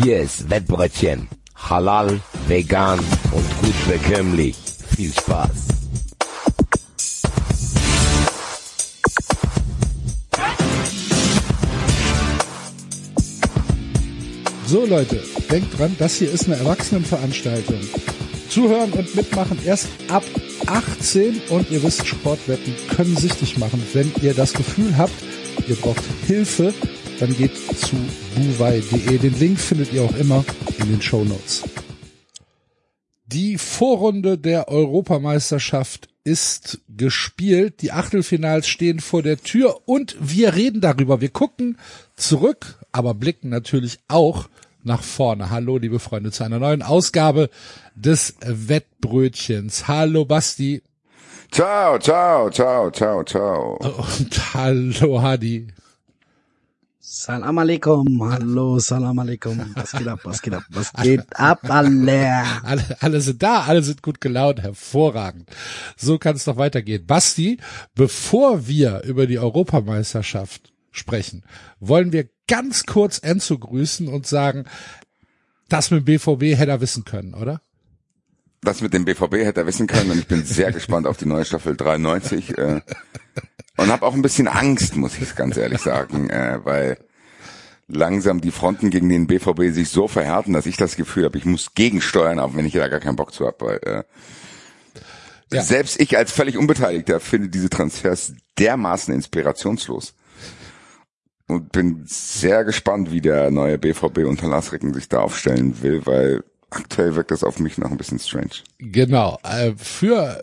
Hier ist Wettbrötchen. Halal, vegan und gut bekömmlich. Viel Spaß. So Leute, denkt dran, das hier ist eine Erwachsenenveranstaltung. Zuhören und mitmachen erst ab 18 und ihr wisst, Sportwetten können süchtig machen. Wenn ihr das Gefühl habt, ihr braucht Hilfe, dann geht zu buwei.de. Den Link findet ihr auch immer in den Shownotes. Die Vorrunde der Europameisterschaft ist gespielt. Die Achtelfinals stehen vor der Tür und wir reden darüber. Wir gucken zurück, aber blicken natürlich auch nach vorne. Hallo, liebe Freunde, zu einer neuen Ausgabe des Wettbrötchens. Hallo, Basti. Ciao, ciao, ciao, ciao, ciao. Und hallo, Hadi. Salam alaikum, hallo, salam alaikum. Was geht ab, was geht ab, was geht ab, alle? Alle sind da, alle sind gut gelaunt, hervorragend. So kann es doch weitergehen. Basti, bevor wir über die Europameisterschaft sprechen, wollen wir ganz kurz Enzo grüßen und sagen, das mit dem BVB hätte er wissen können, oder? Das mit dem BVB hätte er wissen können und ich bin sehr gespannt auf die neue Staffel 93 und habe auch ein bisschen Angst, muss ich ganz ehrlich sagen, weil langsam die Fronten gegen den BVB sich so verhärten, dass ich das Gefühl habe, ich muss gegensteuern, auch wenn ich da gar keinen Bock zu habe, weil ja. Selbst ich als völlig Unbeteiligter finde diese Transfers dermaßen inspirationslos. Und bin sehr gespannt, wie der neue BVB unter Lars Ricken sich da aufstellen will, weil aktuell wirkt das auf mich noch ein bisschen strange. Genau. Für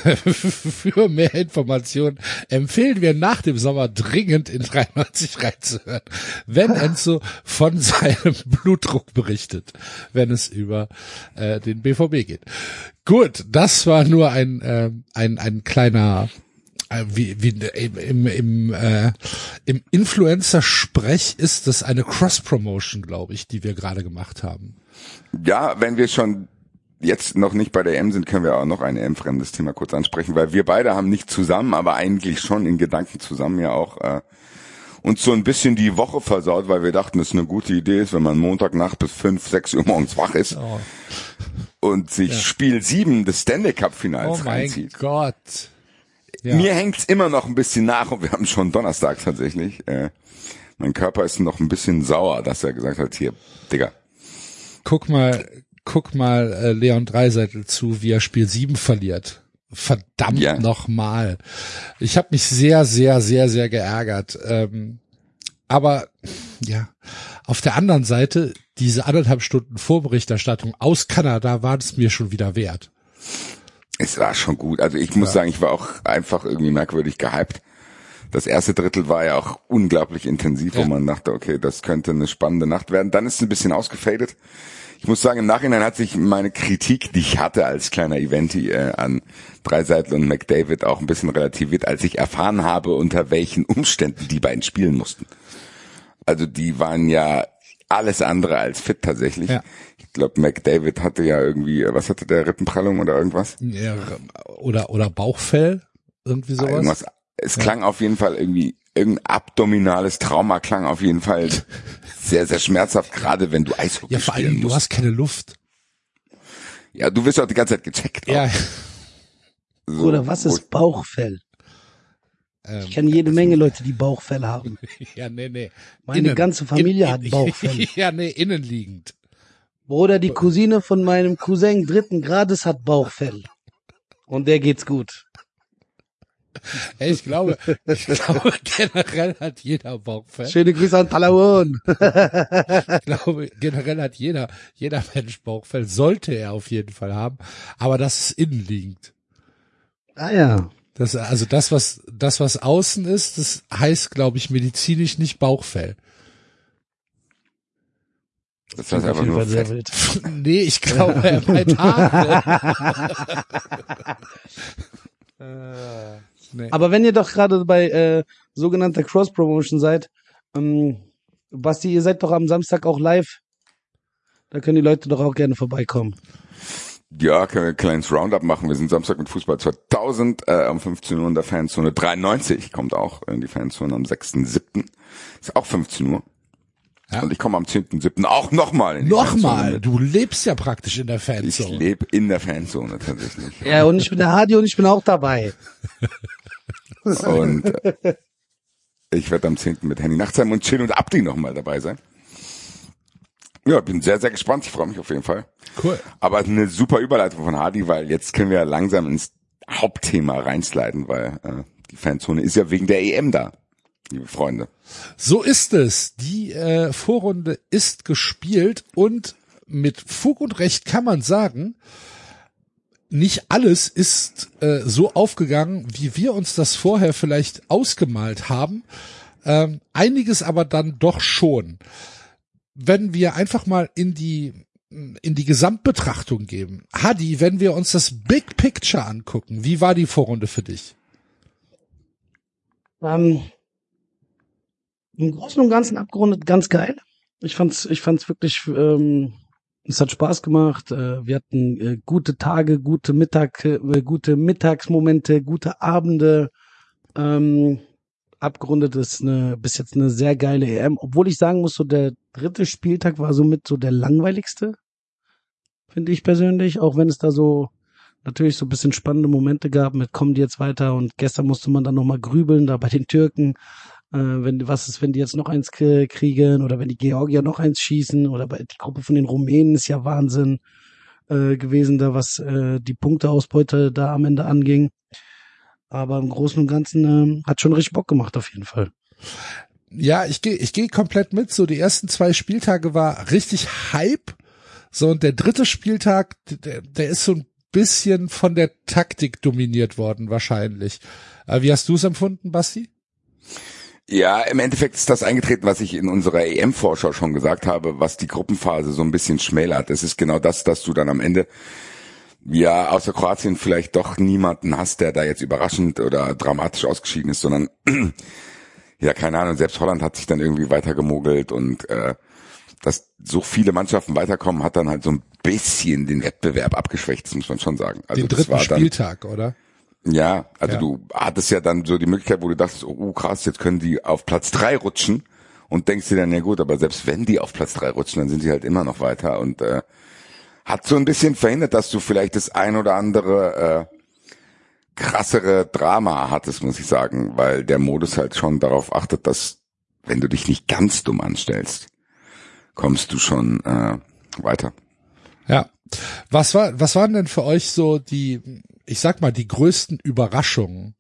mehr Informationen empfehlen wir nach dem Sommer dringend in 93 reinzuhören, wenn Enzo von seinem Blutdruck berichtet, wenn es über den BVB geht. Gut, das war nur ein kleiner wie im Influencer-Sprech ist das eine Cross-Promotion, glaube ich, die wir gerade gemacht haben. Ja, wenn wir schon jetzt noch nicht bei der EM sind, können wir auch noch ein EM-fremdes Thema kurz ansprechen, weil wir beide haben nicht zusammen, aber eigentlich schon in Gedanken zusammen ja auch uns so ein bisschen die Woche versaut, weil wir dachten, es eine gute Idee ist, wenn man Montagnacht bis 5, 6 Uhr morgens wach ist und sich Spiel 7 des Stanley Cup-Finals reinzieht. Oh mein Gott. Ja. Mir hängt's immer noch ein bisschen nach und wir haben schon Donnerstag tatsächlich. Mein Körper ist noch ein bisschen sauer, dass er gesagt hat, hier, Digga. Guck mal Leon Dreiseitel zu, wie er Spiel 7 verliert. Verdammt nochmal. Ich habe mich sehr, sehr, sehr, sehr geärgert. Aber ja, auf der anderen Seite, diese 1,5 Stunden Vorberichterstattung aus Kanada war es mir schon wieder wert. Es war schon gut. Also ich muss sagen, ich war auch einfach irgendwie merkwürdig gehypt. Das erste Drittel war ja auch unglaublich intensiv, wo man dachte, okay, das könnte eine spannende Nacht werden. Dann ist es ein bisschen ausgefadet. Ich muss sagen, im Nachhinein hat sich meine Kritik, die ich hatte als kleiner Eventi an Dreiseitel und McDavid auch ein bisschen relativiert, als ich erfahren habe, unter welchen Umständen die beiden spielen mussten. Also die waren ja alles andere als fit tatsächlich. Ja. Ich glaube, McDavid hatte ja irgendwie, was hatte der, Rippenprellung oder irgendwas? Ja, oder Bauchfell, irgendwie sowas. Irgendwas. Es klang auf jeden Fall irgendwie, irgendein abdominales Trauma klang auf jeden Fall sehr, sehr schmerzhaft, gerade wenn du Eishockey spielen musst. Ja, vor allem, du hast keine Luft. Ja, du wirst auch die ganze Zeit gecheckt. Ja. So, oder was ist Bauchfell? Ich kenne jede Menge Leute, die Bauchfell haben. Ja, nee. Meine ganze Familie hat Bauchfell. Ja, nee, innenliegend. Bruder, die Cousine von meinem Cousin 3. Grades hat Bauchfell. Und der geht's gut. Hey, ich glaube, generell hat jeder Bauchfell. Schöne Grüße an Palawan. Ich glaube, generell hat jeder Mensch Bauchfell, sollte er auf jeden Fall haben. Aber das ist innenliegend. Ah ja. Das was außen ist, das heißt, glaube ich, medizinisch nicht Bauchfell. Das heißt einfach nur Fett. Nee, ich glaube, er meint Haare. Nee. Aber wenn ihr doch gerade bei sogenannter Cross-Promotion seid, Basti, ihr seid doch am Samstag auch live. Da können die Leute doch auch gerne vorbeikommen. Ja, können wir ein kleines Roundup machen. Wir sind Samstag mit Fußball 2000 um 15 Uhr in der Fanzone. 93 kommt auch in die Fanzone am 6.7. Ist auch 15 Uhr. Ja. Und ich komme am 10.7. auch nochmal in die Fanzone Nochmal, mit. du lebst ja praktisch in der Ich Fanzone. lebe in der Fanzone tatsächlich. Ja, und ich bin der Hadi und ich bin auch dabei. Und ich werde am 10. mit Henny Nachtsheim und Chill und Abdi nochmal dabei sein. Ja, bin sehr, sehr gespannt. Ich freue mich auf jeden Fall. Cool. Aber eine super Überleitung von Hadi, weil jetzt können wir langsam ins Hauptthema reinsliden, weil die Fanzone ist ja wegen der EM da, liebe Freunde. So ist es. Die Vorrunde ist gespielt und mit Fug und Recht kann man sagen, nicht alles ist so aufgegangen, wie wir uns das vorher vielleicht ausgemalt haben. Einiges aber dann doch schon. Wenn wir einfach mal in die Gesamtbetrachtung gehen. Hadi, wenn wir uns das Big Picture angucken, wie war die Vorrunde für dich? Im Großen und Ganzen abgerundet ganz geil. Ich fand's wirklich, es hat Spaß gemacht. Wir hatten gute Tage, gute Mittagsmomente, gute Abende. Abgerundet ist bis jetzt eine sehr geile EM. Obwohl ich sagen muss, so der 3. Spieltag war somit so der langweiligste, finde ich persönlich. Auch wenn es da so natürlich so ein bisschen spannende Momente gab mit kommen die jetzt weiter und gestern musste man dann nochmal grübeln, da bei den Türken. Was ist, wenn die jetzt noch eins kriegen oder wenn die Georgier noch eins schießen oder bei die Gruppe von den Rumänen ist ja Wahnsinn gewesen, da was die Punkteausbeute da am Ende anging. Aber im Großen und Ganzen hat schon richtig Bock gemacht auf jeden Fall. Ja, ich geh komplett mit. So die ersten 2 Spieltage war richtig Hype. So und der 3. Spieltag, der ist so ein bisschen von der Taktik dominiert worden wahrscheinlich. Wie hast du es empfunden, Basti? Ja, im Endeffekt ist das eingetreten, was ich in unserer EM-Vorschau schon gesagt habe, was die Gruppenphase so ein bisschen schmälert. Es ist genau das, dass du dann am Ende ja außer Kroatien vielleicht doch niemanden hast, der da jetzt überraschend oder dramatisch ausgeschieden ist, sondern ja, keine Ahnung, selbst Holland hat sich dann irgendwie weitergemogelt und dass so viele Mannschaften weiterkommen, hat dann halt so ein bisschen den Wettbewerb abgeschwächt, das muss man schon sagen. Also den 3. Spieltag, oder? Ja, also ja. Du hattest ja dann so die Möglichkeit, wo du dachtest, oh krass, jetzt können die auf Platz 3 rutschen und denkst dir dann, ja gut, aber selbst wenn die auf Platz 3 rutschen, dann sind sie halt immer noch weiter und hat so ein bisschen verhindert, dass du vielleicht das ein oder andere krassere Drama hattest, muss ich sagen, weil der Modus halt schon darauf achtet, dass, wenn du dich nicht ganz dumm anstellst, kommst du schon weiter. Ja. Was waren denn für euch so die, ich sag mal, die größten Überraschungen?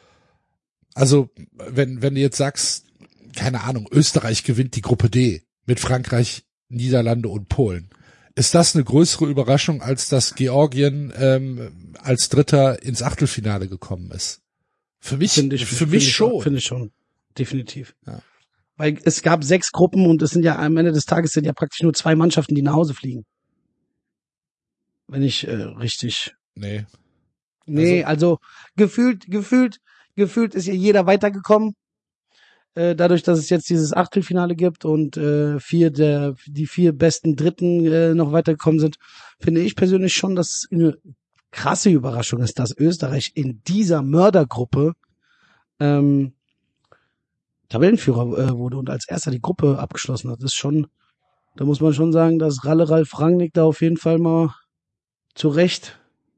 Also, wenn du jetzt sagst, keine Ahnung, Österreich gewinnt die Gruppe D mit Frankreich, Niederlande und Polen. Ist das eine größere Überraschung, als dass Georgien als Dritter ins Achtelfinale gekommen ist? Für mich schon. Finde ich schon, definitiv. Ja. Weil es gab 6 Gruppen und es sind ja am Ende des Tages sind ja praktisch nur 2 Mannschaften, die nach Hause fliegen. Wenn ich richtig. Nee, also gefühlt ist ja jeder weitergekommen. Dadurch, dass es jetzt dieses Achtelfinale gibt und die 4 besten Dritten noch weitergekommen sind, finde ich persönlich schon, dass eine krasse Überraschung ist, dass Österreich in dieser Mördergruppe Tabellenführer wurde und als erster die Gruppe abgeschlossen hat. Das ist schon, da muss man schon sagen, dass Ralf Rangnick da auf jeden Fall mal zu Recht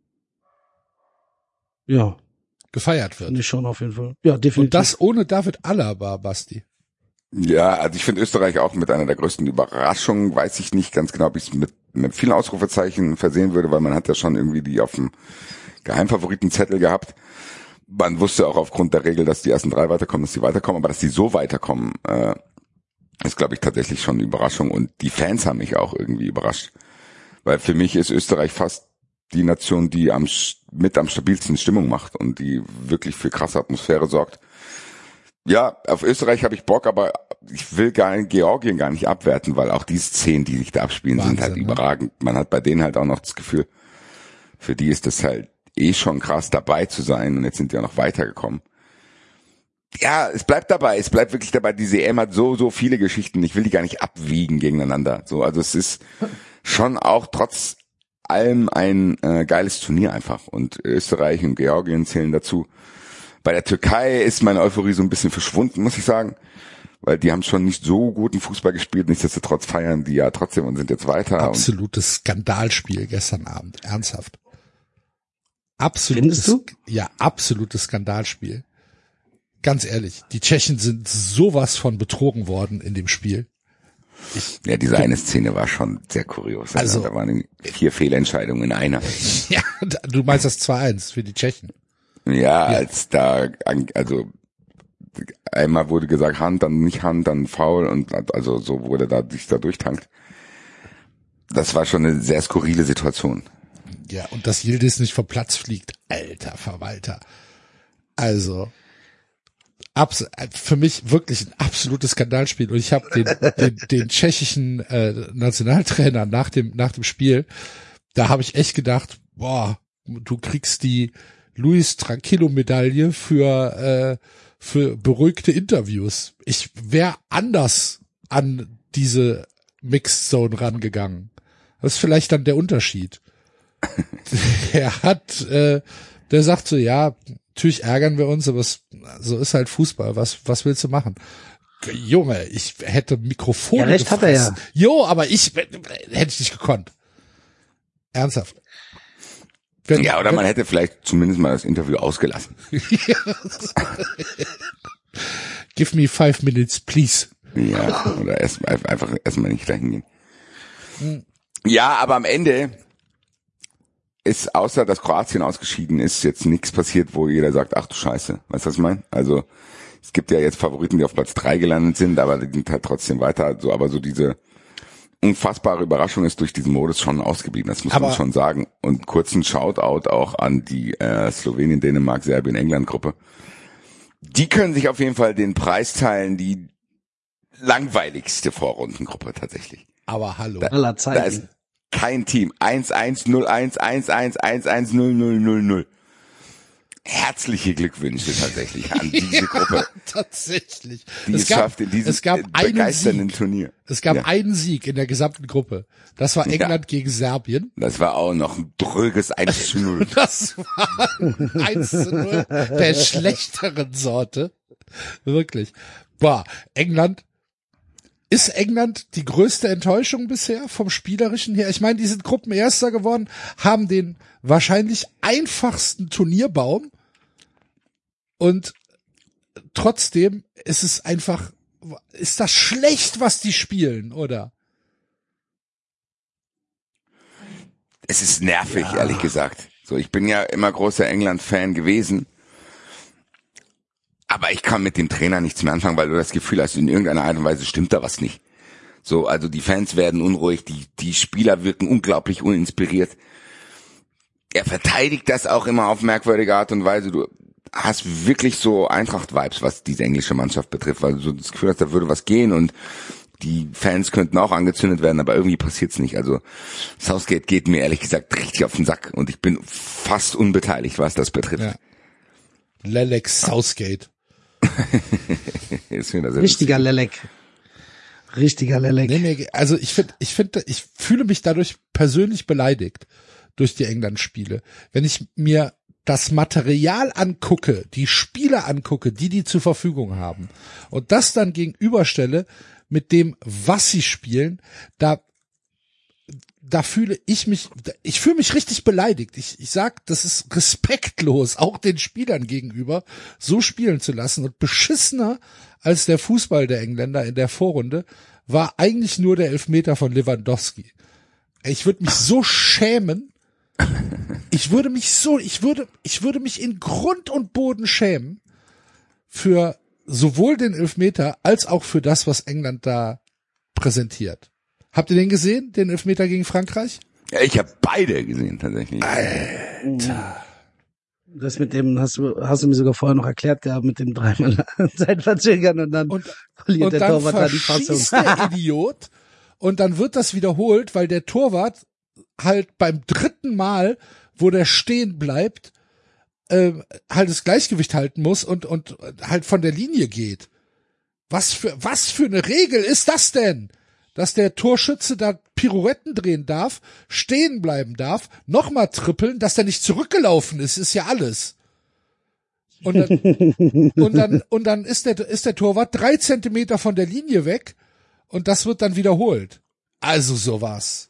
gefeiert wird. Finde ich schon auf jeden Fall. Ja, definitiv. Und das ohne David Alaba, Basti. Ja, also ich finde Österreich auch mit einer der größten Überraschungen. Weiß ich nicht ganz genau, ob ich es mit vielen Ausrufezeichen versehen würde, weil man hat ja schon irgendwie die auf dem Geheimfavoritenzettel gehabt. Man wusste auch aufgrund der Regel, dass die ersten 3 weiterkommen, dass die weiterkommen, aber dass die so weiterkommen, ist, glaube ich, tatsächlich schon eine Überraschung. Und die Fans haben mich auch irgendwie überrascht. Weil für mich ist Österreich fast die Nation, die mit am stabilsten Stimmung macht und die wirklich für krasse Atmosphäre sorgt. Ja, auf Österreich habe ich Bock, aber ich will Georgien gar nicht abwerten, weil auch die Szenen, die sich da abspielen, Wahnsinn, sind halt überragend. Man hat bei denen halt auch noch das Gefühl, für die ist das halt schon krass dabei zu sein und jetzt sind die auch noch weitergekommen. Ja, es bleibt wirklich dabei. Diese EM hat so viele Geschichten. Ich will die gar nicht abwiegen gegeneinander. So, also es ist schon auch trotz allem ein geiles Turnier einfach und Österreich und Georgien zählen dazu. Bei der Türkei ist meine Euphorie so ein bisschen verschwunden, muss ich sagen, weil die haben schon nicht so guten Fußball gespielt, nichtsdestotrotz feiern die ja trotzdem und sind jetzt weiter. Absolutes Skandalspiel gestern Abend, ernsthaft. Findest du? Ja, absolutes Skandalspiel. Ganz ehrlich, die Tschechen sind sowas von betrogen worden in dem Spiel. Ja, diese eine Szene war schon sehr kurios. Also da waren 4 Fehlentscheidungen in einer. Ja, du meinst das 2-1 für die Tschechen. Ja, also einmal wurde gesagt Hand, dann nicht Hand, dann Foul und also so wurde sich da durchtankt. Das war schon eine sehr skurrile Situation. Ja, und dass Yildiz nicht vom Platz fliegt, alter Verwalter. Also für mich wirklich ein absolutes Skandalspiel. Und ich habe den tschechischen Nationaltrainer nach dem Spiel, da habe ich echt gedacht, boah, du kriegst die Luis Tranquillo-Medaille für beruhigte Interviews. Ich wäre anders an diese Mixed Zone rangegangen. Das ist vielleicht dann der Unterschied. Der sagt so, ja, natürlich ärgern wir uns, aber so ist halt Fußball. Was willst du machen? Junge, ich hätte Mikrofone Ja, recht gefressen. hat er ja. Jo, aber hätte ich nicht gekonnt. Ernsthaft. Oder man hätte vielleicht zumindest mal das Interview ausgelassen. Give me 5 minutes, please. Ja, oder einfach erstmal nicht dahin gehen. Ja, aber am Ende ist, außer dass Kroatien ausgeschieden ist, jetzt nichts passiert, wo jeder sagt, ach du Scheiße. Weißt du, was ich meine? Also, es gibt ja jetzt Favoriten, die auf Platz 3 gelandet sind, aber die sind halt trotzdem weiter. So, aber so diese unfassbare Überraschung ist durch diesen Modus schon ausgeblieben. Das muss man schon sagen. Und kurzen Shoutout auch an die Slowenien, Dänemark, Serbien, England Gruppe. Die können sich auf jeden Fall den Preis teilen, die langweiligste Vorrundengruppe tatsächlich. Aber hallo. Aller Zeiten. Da ist kein Team. 1-1, 0-1, 1-1, 1-1, 0-0-0-0. Herzliche Glückwünsche tatsächlich an diese Gruppe. Tatsächlich. Die es schafft in diesem begeisternden Turnier. Es gab einen Sieg in der gesamten Gruppe. Das war England gegen Serbien. Das war auch noch ein dröges 1-0. Das war 1-0 der schlechteren Sorte. Wirklich. Boah, Ist England die größte Enttäuschung bisher vom Spielerischen her? Ich meine, die sind Gruppenerster geworden, haben den wahrscheinlich einfachsten Turnierbaum und trotzdem ist das schlecht, was die spielen, oder? Es ist nervig, ehrlich gesagt. So, ich bin ja immer großer England-Fan gewesen. Aber ich kann mit dem Trainer nichts mehr anfangen, weil du das Gefühl hast, in irgendeiner Art und Weise stimmt da was nicht. So, also die Fans werden unruhig, die Spieler wirken unglaublich uninspiriert. Er verteidigt das auch immer auf merkwürdige Art und Weise. Du hast wirklich so Eintracht-Vibes, was diese englische Mannschaft betrifft, weil du so das Gefühl hast, da würde was gehen und die Fans könnten auch angezündet werden, aber irgendwie passiert's nicht. Also Southgate geht mir ehrlich gesagt richtig auf den Sack und ich bin fast unbeteiligt, was das betrifft. Ja. Lelek Southgate. Richtiger Lelek. Nee, also ich fühle mich dadurch persönlich beleidigt durch die England-Spiele. Wenn ich mir das Material angucke, die Spieler angucke, die zur Verfügung haben und das dann gegenüberstelle mit dem, was sie spielen, da fühle ich mich richtig beleidigt. Ich sag, das ist respektlos, auch den Spielern gegenüber, so spielen zu lassen. Und beschissener als der Fußball der Engländer in der Vorrunde war eigentlich nur der Elfmeter von Lewandowski. Ich würde mich so schämen. Ich würde mich in Grund und Boden schämen für sowohl den Elfmeter als auch für das, was England da präsentiert. Habt ihr den gesehen, den Elfmeter gegen Frankreich? Ja, ich habe beide gesehen, tatsächlich. Alter. Das mit dem hast du mir sogar vorher noch erklärt gehabt, mit dem dreimal Zeitverzögern und dann verliert der Torwart da die Fassung. Der Idiot und dann wird das wiederholt, weil der Torwart halt beim 3. Mal, wo der stehen bleibt, halt das Gleichgewicht halten muss und halt von der Linie geht. Was für eine Regel ist das denn? Dass der Torschütze da Pirouetten drehen darf, stehen bleiben darf, nochmal trippeln, dass der nicht zurückgelaufen ist ja alles. Und dann ist der Torwart 3 Zentimeter von der Linie weg und das wird dann wiederholt. Also sowas.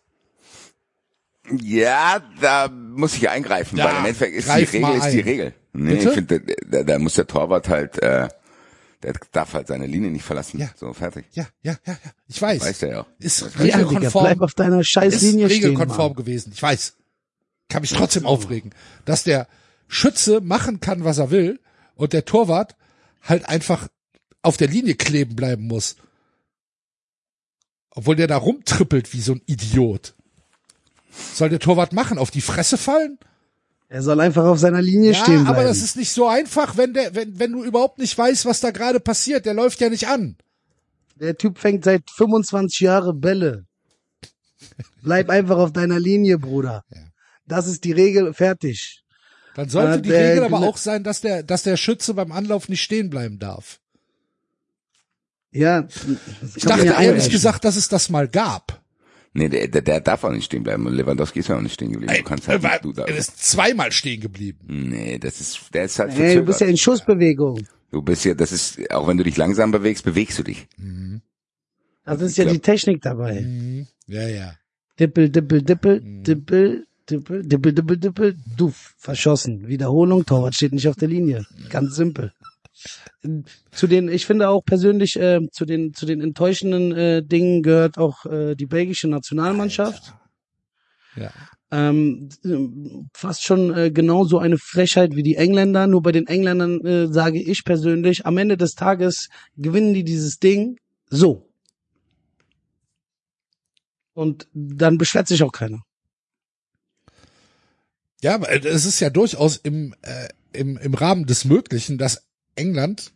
Ja, da muss ich eingreifen, Ja, weil im Endeffekt ist greif die Regel mal ist die ein. Regel. Nee, Bitte? ich finde, da muss der Torwart halt, der darf halt seine Linie nicht verlassen. Ja. So, fertig. Ja. Ich weiß. Weiß der ja. Ist Ja, Digga, regelkonform. bleib auf deiner scheiß Ist Linie stehen, regelkonform Mann. gewesen. Ich weiß. Kann mich trotzdem aufregen, dass der Schütze machen kann, was er will und der Torwart halt einfach auf der Linie kleben bleiben muss. Obwohl der da rumtrippelt wie so ein Idiot. Soll der Torwart machen? Auf die Fresse fallen? Er soll einfach auf seiner Linie Ja, stehen bleiben. aber das ist nicht so einfach, wenn du überhaupt nicht weißt, was da gerade passiert. Der läuft ja nicht an. Der Typ fängt seit 25 Jahren Bälle. Bleib einfach auf deiner Linie, Bruder. Ja. Das ist die Regel, fertig. Dann sollte die der- Regel aber auch sein, dass der Schütze beim Anlauf nicht stehen bleiben darf. Ja, Ich dachte ehrlich gesagt, dass es das mal gab. Nee, der darf auch nicht stehen bleiben. Und Lewandowski ist ja auch nicht stehen geblieben. Du kannst halt nicht, Er ist zweimal stehen geblieben. Nee, der ist halt Hey, verzögert. du bist ja in Schussbewegung. Du bist ja, das ist, auch wenn du dich langsam bewegst, bewegst du dich. Das ist ja die Technik dabei. Ja. Dippel, dippel, dippel, dippel, dippel, dippel, dippel, dippel, duff, verschossen. Wiederholung, Torwart steht nicht auf der Linie. Ganz simpel. Ich finde auch persönlich, zu den enttäuschenden Dingen gehört auch die belgische Nationalmannschaft. Ja. Fast schon genauso eine Frechheit wie die Engländer. Nur bei den Engländern sage ich persönlich, am Ende des Tages gewinnen die dieses Ding so. Und dann beschwert sich auch keiner. Ja, aber es ist ja durchaus im Rahmen des Möglichen, dass England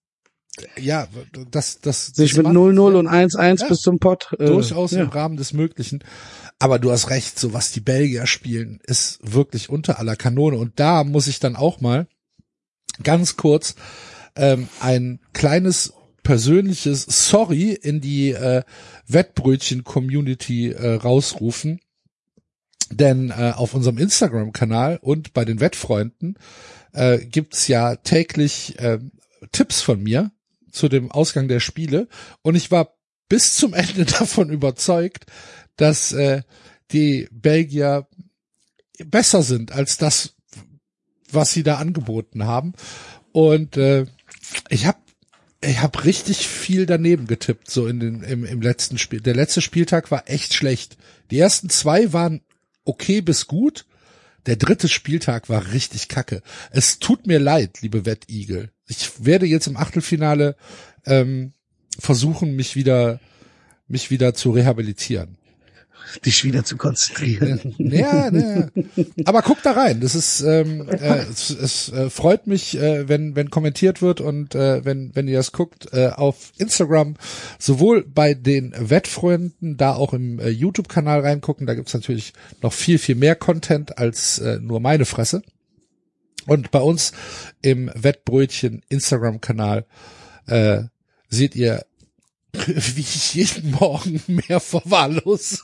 das Sich mit macht. 0-0 und 1-1 Ja. bis zum Pott. Durchaus ja. im Rahmen des Möglichen. Aber du hast recht, so was die Belgier spielen, ist wirklich unter aller Kanone. Und da muss ich dann auch mal ganz kurz ein kleines persönliches Sorry in die Wettbrötchen-Community rausrufen. Denn auf unserem Instagram-Kanal und bei den Wettfreunden gibt's ja täglich Tipps von mir zu dem Ausgang der Spiele. Und ich war bis zum Ende davon überzeugt, dass die Belgier besser sind als das, was sie da angeboten haben. Und ich habe richtig viel daneben getippt, so im letzten Spiel. Der letzte Spieltag war echt schlecht. Die ersten 2 waren okay bis gut. Der 3. Spieltag war richtig kacke. Es tut mir leid, liebe Wettigel. Ich werde jetzt im Achtelfinale versuchen, mich wieder zu rehabilitieren. Dich wieder zu konzentrieren. Ja. Aber guck da rein. Das ist es freut mich, wenn kommentiert wird und wenn ihr das guckt auf Instagram, sowohl bei den Wettfreunden, da auch im YouTube-Kanal reingucken. Da gibt's natürlich noch viel, viel mehr Content als nur meine Fresse. Und bei uns im Wettbrötchen Instagram-Kanal seht ihr, wie ich jeden Morgen mehr verwahrlose.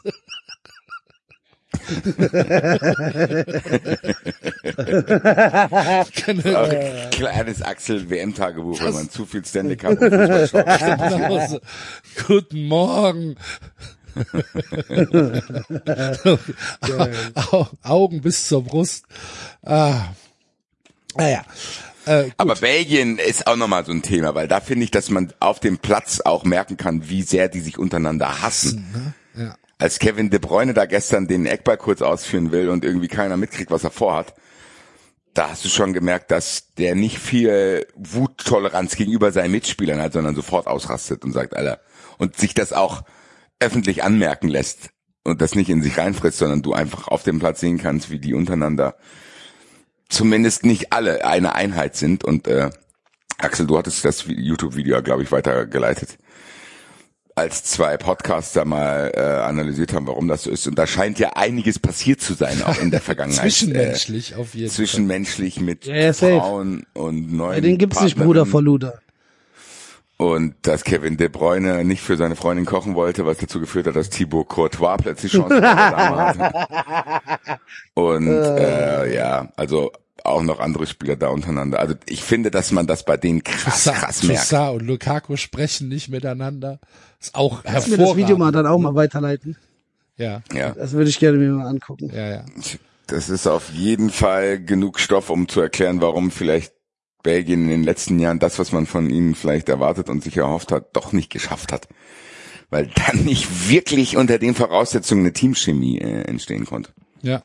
Kleines Axel-WM-Tagebuch, wenn man zu viel Stanley Cup und Fußball schaut. Genau so. Guten Morgen. Augen bis zur Brust. Naja. Aber Belgien ist auch nochmal so ein Thema, weil da finde ich, dass man auf dem Platz auch merken kann, wie sehr die sich untereinander hassen. Ja. Als Kevin De Bruyne da gestern den Eckball kurz ausführen will und irgendwie keiner mitkriegt, was er vorhat, da hast du schon gemerkt, dass der nicht viel Wuttoleranz gegenüber seinen Mitspielern hat, sondern sofort ausrastet und sagt, Alter, und sich das auch öffentlich anmerken lässt und das nicht in sich reinfrisst, sondern du einfach auf dem Platz sehen kannst, wie die untereinander zumindest nicht alle eine Einheit sind. Und Axel, du hattest das YouTube-Video, glaube ich, weitergeleitet, als 2 Podcaster mal analysiert haben, warum das so ist. Und da scheint ja einiges passiert zu sein, auch in der Vergangenheit. Zwischenmenschlich auf jeden Fall. Zwischenmenschlich mit Ja, safe. Frauen und neuen Den gibt's nicht, Partnerinnen. Bruder vor Luder. Und dass Kevin De Bruyne nicht für seine Freundin kochen wollte, was dazu geführt hat, dass Thibaut Courtois plötzlich Chancen hatte. Und ja, also auch noch andere Spieler da untereinander. Also ich finde, dass man das bei denen krass merkt. Toussaint und Lukaku sprechen nicht miteinander. Ist auch hervorragend. Kannst du mir das Video mal dann auch mal weiterleiten? Ja. Das würde ich gerne mir mal angucken. Ja. Das ist auf jeden Fall genug Stoff, um zu erklären, warum vielleicht Belgien in den letzten Jahren das, was man von ihnen vielleicht erwartet und sich erhofft hat, doch nicht geschafft hat. Weil dann nicht wirklich unter den Voraussetzungen eine Teamchemie entstehen konnte. Ja.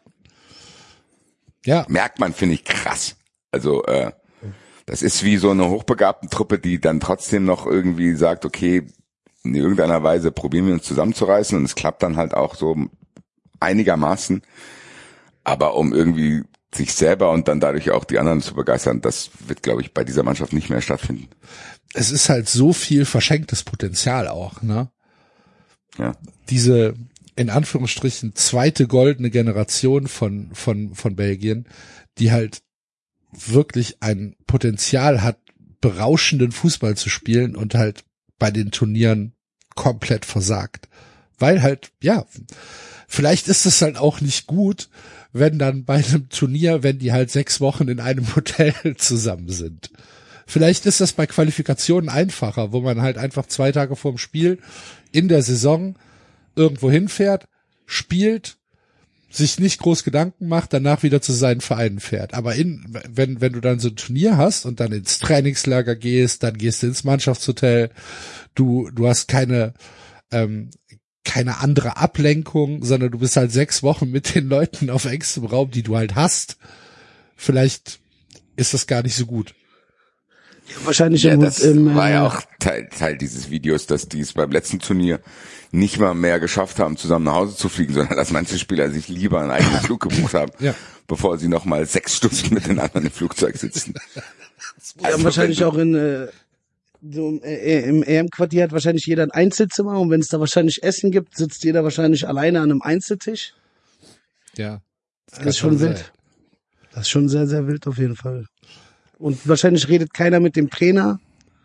Merkt man, finde ich, krass. Also das ist wie so eine hochbegabten Truppe, die dann trotzdem noch irgendwie sagt, okay, in irgendeiner Weise probieren wir uns zusammenzureißen und es klappt dann halt auch so einigermaßen. Aber um irgendwie sich selber und dann dadurch auch die anderen zu begeistern, das wird, glaube ich, bei dieser Mannschaft nicht mehr stattfinden. Es ist halt so viel verschenktes Potenzial auch, ne? Ja. Diese, in Anführungsstrichen, zweite goldene Generation von Belgien, die halt wirklich ein Potenzial hat, berauschenden Fußball zu spielen und halt bei den Turnieren komplett versagt. Weil halt, vielleicht ist es halt auch nicht gut, wenn dann bei einem Turnier, wenn die halt 6 Wochen in einem Hotel zusammen sind. Vielleicht ist das bei Qualifikationen einfacher, wo man halt einfach 2 Tage vorm Spiel in der Saison irgendwo hinfährt, spielt, sich nicht groß Gedanken macht, danach wieder zu seinen Vereinen fährt. Aber wenn du dann so ein Turnier hast und dann ins Trainingslager gehst, dann gehst du ins Mannschaftshotel, du hast keine andere Ablenkung, sondern du bist halt 6 Wochen mit den Leuten auf engstem Raum, die du halt hast. Vielleicht ist das gar nicht so gut. Wahrscheinlich das war ja auch Teil dieses Videos, dass die es beim letzten Turnier nicht mal mehr geschafft haben, zusammen nach Hause zu fliegen, sondern dass manche Spieler sich lieber einen eigenen Flug gebucht haben, bevor sie noch mal 6 Stunden mit den anderen im Flugzeug sitzen. Also wahrscheinlich auch im EM-Quartier hat wahrscheinlich jeder ein Einzelzimmer und wenn es da wahrscheinlich Essen gibt, sitzt jeder wahrscheinlich alleine an einem Einzeltisch. Ja. Das ist schon wild. Das ist schon sehr, sehr wild auf jeden Fall. Und wahrscheinlich redet keiner mit dem Trainer.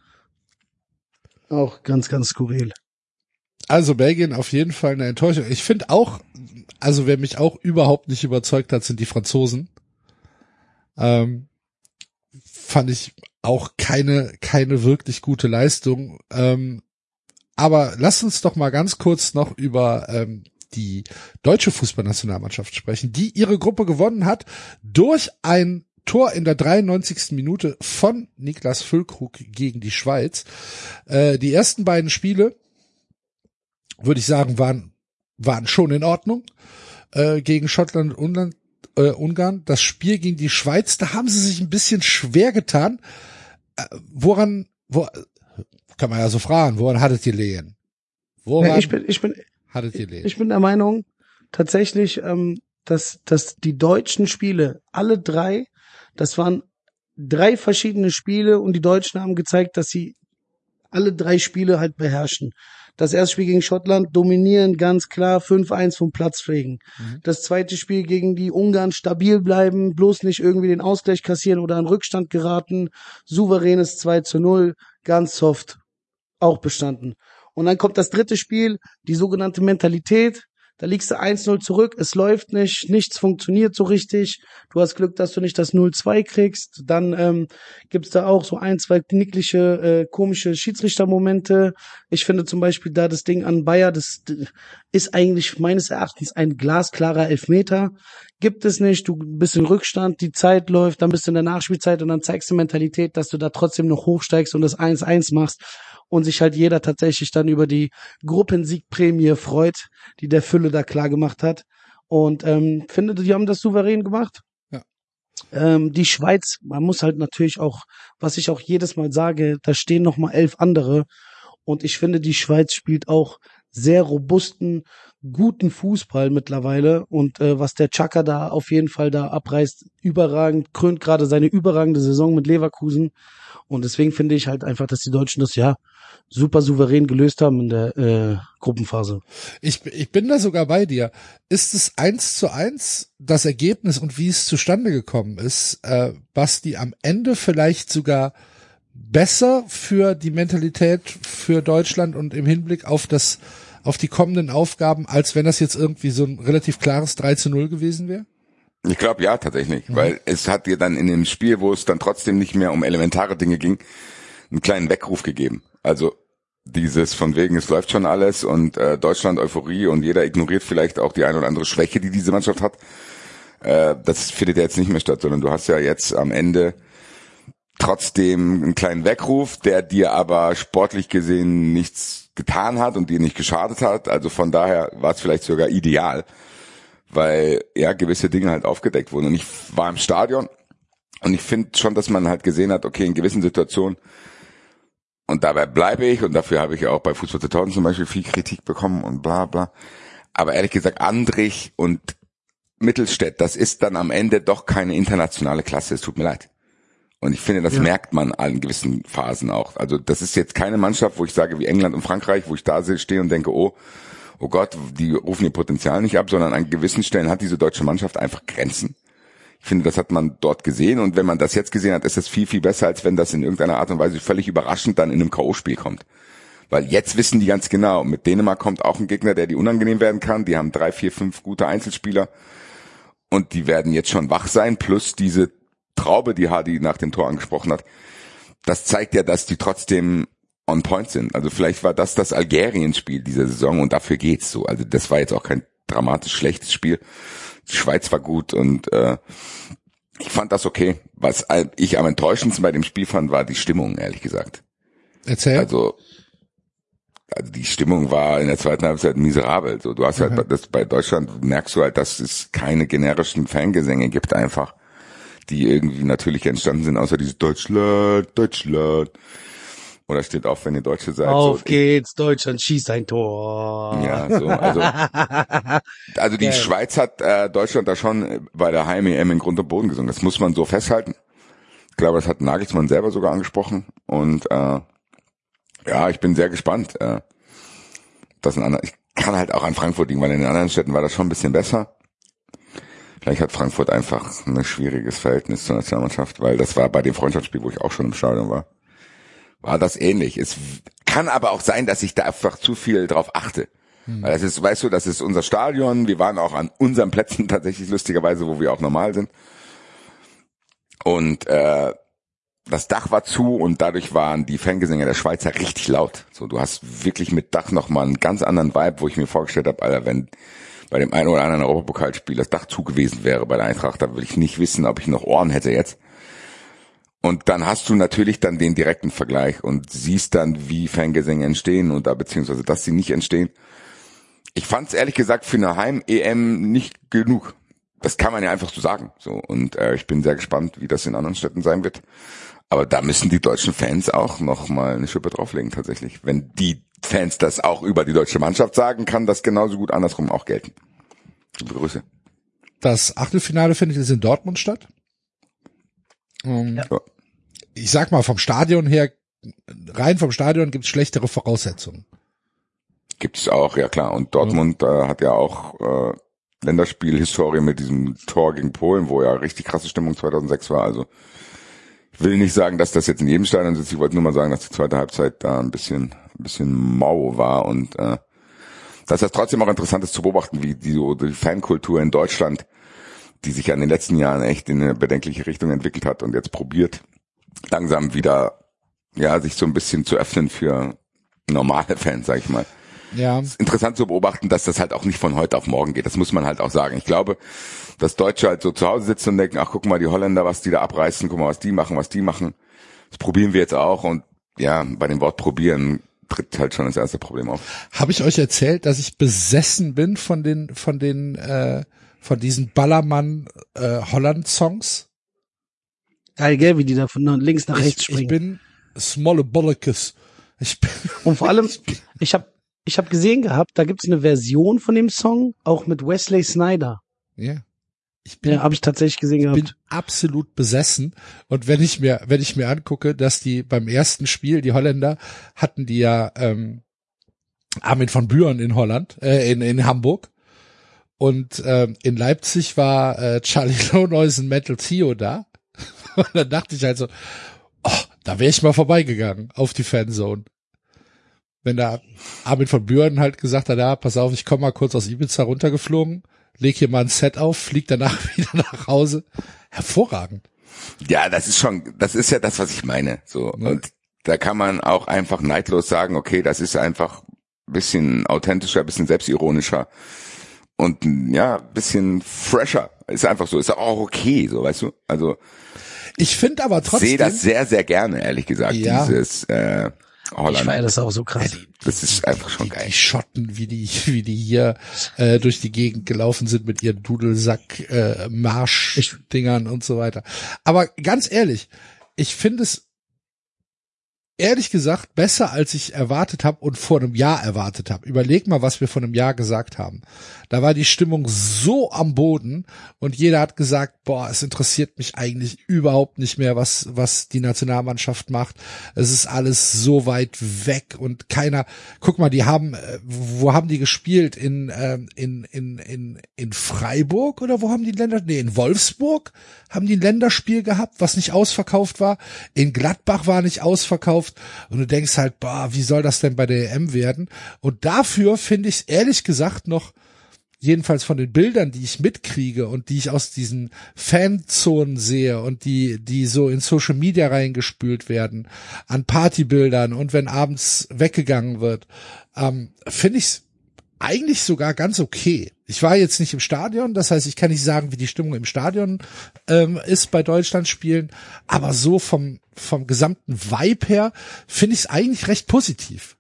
Auch ganz, ganz skurril. Also Belgien auf jeden Fall eine Enttäuschung. Ich finde auch, also wer mich auch überhaupt nicht überzeugt hat, sind die Franzosen. Fand ich auch keine wirklich gute Leistung. Aber lass uns doch mal ganz kurz noch über die deutsche Fußballnationalmannschaft sprechen, die ihre Gruppe gewonnen hat durch ein Tor in der 93. Minute von Niklas Füllkrug gegen die Schweiz. Die ersten beiden Spiele, würde ich sagen, waren schon in Ordnung. Gegen Schottland und Ungarn. Das Spiel gegen die Schweiz, da haben sie sich ein bisschen schwer getan. Woran kann man ja so fragen, woran hattet ihr Lehen? Ich bin der Meinung, tatsächlich, dass die deutschen Spiele, alle 3, das waren 3 verschiedene Spiele und die Deutschen haben gezeigt, dass sie alle 3 Spiele halt beherrschen. Das erste Spiel gegen Schottland dominieren, ganz klar, 5-1 vom Platz fliegen. Das zweite Spiel gegen die Ungarn stabil bleiben, bloß nicht irgendwie den Ausgleich kassieren oder in Rückstand geraten. Souveränes 2-0, ganz soft, auch bestanden. Und dann kommt das dritte Spiel, die sogenannte Mentalität. Da liegst du 1-0 zurück, es läuft nicht, nichts funktioniert so richtig. Du hast Glück, dass du nicht das 0-2 kriegst. Dann gibt's da auch so 1, 2 knickliche, komische Schiedsrichtermomente. Ich finde zum Beispiel da das Ding an Bayer, das ist eigentlich meines Erachtens ein glasklarer Elfmeter. Gibt es nicht, du bist in Rückstand, die Zeit läuft, dann bist du in der Nachspielzeit und dann zeigst du Mentalität, dass du da trotzdem noch hochsteigst und das 1-1 machst. Und sich halt jeder tatsächlich dann über die Gruppensiegprämie freut, die der Fülle da klar gemacht hat. Und finde, die haben das souverän gemacht. Ja. Die Schweiz, man muss halt natürlich auch, was ich auch jedes Mal sage, da stehen noch mal 11 andere. Und ich finde, die Schweiz spielt auch sehr robusten, guten Fußball mittlerweile. Und was der Xhaka da auf jeden Fall da abreißt, überragend, krönt gerade seine überragende Saison mit Leverkusen. Und deswegen finde ich halt einfach, dass die Deutschen das super souverän gelöst haben in der Gruppenphase. Ich bin da sogar bei dir. Ist es 1:1 das Ergebnis und wie es zustande gekommen ist, Basti, am Ende vielleicht sogar besser für die Mentalität für Deutschland und im Hinblick auf die kommenden Aufgaben, als wenn das jetzt irgendwie so ein relativ klares 3:0 gewesen wäre? Ich glaube ja, tatsächlich, weil es hat dir dann in dem Spiel, wo es dann trotzdem nicht mehr um elementare Dinge ging, einen kleinen Weckruf gegeben. Also dieses von wegen, es läuft schon alles und Deutschland Euphorie und jeder ignoriert vielleicht auch die eine oder andere Schwäche, die diese Mannschaft hat. Das findet ja jetzt nicht mehr statt, sondern du hast ja jetzt am Ende trotzdem einen kleinen Weckruf, der dir aber sportlich gesehen nichts getan hat und dir nicht geschadet hat. Also von daher war es vielleicht sogar ideal, weil ja gewisse Dinge halt aufgedeckt wurden. Und ich war im Stadion und ich finde schon, dass man halt gesehen hat, okay, in gewissen Situationen, und dabei bleibe ich, und dafür habe ich auch bei Fußball 2000 zum Beispiel viel Kritik bekommen und bla bla. Aber ehrlich gesagt, Andrich und Mittelstädt, das ist dann am Ende doch keine internationale Klasse, es tut mir leid. Und ich finde, das merkt man an gewissen Phasen auch. Also das ist jetzt keine Mannschaft, wo ich sage, wie England und Frankreich, wo ich da stehe und denke, oh Gott, die rufen ihr Potenzial nicht ab, sondern an gewissen Stellen hat diese deutsche Mannschaft einfach Grenzen. Ich finde, das hat man dort gesehen, und wenn man das jetzt gesehen hat, ist das viel, viel besser, als wenn das in irgendeiner Art und Weise völlig überraschend dann in einem K.O.-Spiel kommt. Weil jetzt wissen die ganz genau, mit Dänemark kommt auch ein Gegner, der die unangenehm werden kann. Die haben 3, 4, 5 gute Einzelspieler und die werden jetzt schon wach sein, plus diese Traube, die Hardy nach dem Tor angesprochen hat. Das zeigt ja, dass die trotzdem on point sind. Also vielleicht war das Algerien-Spiel dieser Saison, und dafür geht's so. Also das war jetzt auch kein dramatisch schlechtes Spiel. Die Schweiz war gut und ich fand das okay. Was ich am enttäuschendsten bei dem Spiel fand, war die Stimmung, ehrlich gesagt. Erzähl. Also die Stimmung war in der zweiten Halbzeit miserabel. So, du hast halt das bei Deutschland, merkst du halt, dass es keine generischen Fangesänge gibt einfach, die irgendwie natürlich entstanden sind, außer dieses Deutschland, Deutschland. Oder steht auf, wenn ihr Deutsche seid. Auf so, geht's, Deutschland schießt ein Tor. Ja, so, also die Schweiz hat Deutschland da schon bei der Heim-EM in Grund und Boden gesungen. Das muss man so festhalten. Ich glaube, das hat Nagelsmann selber sogar angesprochen. Und ja, ich bin sehr gespannt. Ich kann halt auch an Frankfurt liegen, weil in den anderen Städten war das schon ein bisschen besser. Vielleicht hat Frankfurt einfach ein schwieriges Verhältnis zur Nationalmannschaft, weil das war bei dem Freundschaftsspiel, wo ich auch schon im Stadion war das ähnlich. Es kann aber auch sein, dass ich da einfach zu viel drauf achte. Weil das ist, weißt du, das ist unser Stadion. Wir waren auch an unseren Plätzen tatsächlich lustigerweise, wo wir auch normal sind. Und das Dach war zu und dadurch waren die Fangesänge der Schweizer richtig laut. So, du hast wirklich mit Dach nochmal einen ganz anderen Vibe, wo ich mir vorgestellt habe, Alter, wenn bei dem einen oder anderen Europapokalspiel das Dach zu gewesen wäre bei der Eintracht, da will ich nicht wissen, ob ich noch Ohren hätte jetzt. Und dann hast du natürlich dann den direkten Vergleich und siehst dann, wie Fangesänge entstehen oder beziehungsweise, dass sie nicht entstehen. Ich fand es ehrlich gesagt für eine Heim-EM nicht genug. Das kann man ja einfach so sagen. So, und ich bin sehr gespannt, wie das in anderen Städten sein wird. Aber da müssen die deutschen Fans auch noch mal eine Schippe drauflegen tatsächlich. Wenn die Fans das auch über die deutsche Mannschaft sagen, kann das genauso gut andersrum auch gelten. Liebe Grüße. Das Achtelfinale findet jetzt in Dortmund statt. Ja. Ich sag mal, vom Stadion her, rein vom Stadion gibt's schlechtere Voraussetzungen. Gibt's auch, ja klar. Und Dortmund hat ja auch Länderspielhistorie mit diesem Tor gegen Polen, wo ja richtig krasse Stimmung 2006 war. Also ich will nicht sagen, dass das jetzt in jedem Stadion sitzt. Ich wollte nur mal sagen, dass die zweite Halbzeit da ein bisschen mau war und dass das trotzdem auch interessant ist zu beobachten, wie die Fankultur in Deutschland, die sich ja in den letzten Jahren echt in eine bedenkliche Richtung entwickelt hat und jetzt probiert, langsam wieder sich so ein bisschen zu öffnen für normale Fans, sag ich mal. Ja. Es ist interessant zu beobachten, dass das halt auch nicht von heute auf morgen geht. Das muss man halt auch sagen. Ich glaube, dass Deutsche halt so zu Hause sitzen und denken, ach, guck mal, die Holländer, was die da abreißen, guck mal, was die machen. Das probieren wir jetzt auch. Und ja, bei dem Wort probieren tritt halt schon das erste Problem auf. Habe ich euch erzählt, dass ich besessen bin von diesen Ballermann Holland-Songs? Geil, gell, wie die da von links nach rechts springen. Ich bin smalle Bollekes. Und vor allem, ich hab gesehen gehabt, da gibt's eine Version von dem Song, auch mit Wesley Sneijder. Ja. Habe ich tatsächlich gesehen gehabt. Ich bin absolut besessen. Und wenn ich mir angucke, dass die beim ersten Spiel, die Holländer, hatten die ja Armin van Buuren in Holland, in Hamburg. Und in Leipzig war Charlie Lohnhuysen Metal Theo da. Und dann dachte ich halt so, da wäre ich mal vorbeigegangen auf die Fanzone. Wenn da Armin van Buuren halt gesagt hat, ja, pass auf, ich komme mal kurz aus Ibiza runtergeflogen, leg hier mal ein Set auf, flieg danach wieder nach Hause. Hervorragend. Ja, das ist ja das, was ich meine. So. Ja. Und da kann man auch einfach neidlos sagen, okay, das ist einfach ein bisschen authentischer, ein bisschen selbstironischer und ja, ein bisschen fresher. Ist einfach so, ist auch okay, so, weißt du? Also ich finde aber trotzdem. Ich sehe das sehr, sehr gerne, ehrlich gesagt, ja. dieses Holland. Ich feiere das auch so krass. Das ist einfach schon geil. Die Schotten, wie die hier durch die Gegend gelaufen sind mit ihren Dudelsack Marsch-Dingern und so weiter. Aber ganz ehrlich, ich finde es ehrlich gesagt besser, als ich erwartet habe und vor einem Jahr erwartet habe. Überleg mal, was wir vor einem Jahr gesagt haben. Da war die Stimmung so am Boden und jeder hat gesagt, boah, es interessiert mich eigentlich überhaupt nicht mehr, was die Nationalmannschaft macht. Es ist alles so weit weg und keiner, guck mal, wo haben die gespielt? In Freiburg oder wo haben die in Wolfsburg haben die ein Länderspiel gehabt, was nicht ausverkauft war. In Gladbach war nicht ausverkauft. Und du denkst halt, boah, wie soll das denn bei der EM werden? Und dafür finde ich es ehrlich gesagt noch, jedenfalls von den Bildern, die ich mitkriege und die ich aus diesen Fanzonen sehe und die so in Social Media reingespült werden, an Partybildern und wenn abends weggegangen wird, finde ich es eigentlich sogar ganz okay. Ich war jetzt nicht im Stadion, das heißt, ich kann nicht sagen, wie die Stimmung im Stadion ist bei Deutschlandspielen, aber so vom gesamten Vibe her finde ich es eigentlich recht positiv.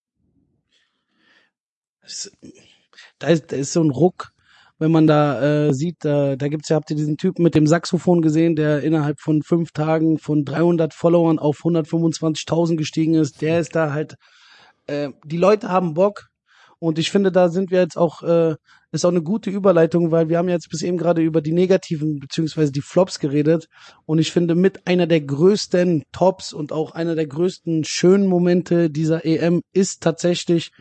Da ist so ein Ruck, wenn man da sieht, da gibt's ja, habt ihr diesen Typen mit dem Saxophon gesehen, der innerhalb von 5 Tagen von 300 Followern auf 125.000 gestiegen ist, der ist da halt, die Leute haben Bock. Und ich finde, da sind wir jetzt auch, ist auch eine gute Überleitung, weil wir haben jetzt bis eben gerade über die negativen beziehungsweise die Flops geredet. Und ich finde, mit einer der größten Tops und auch einer der größten schönen Momente dieser EM ist tatsächlich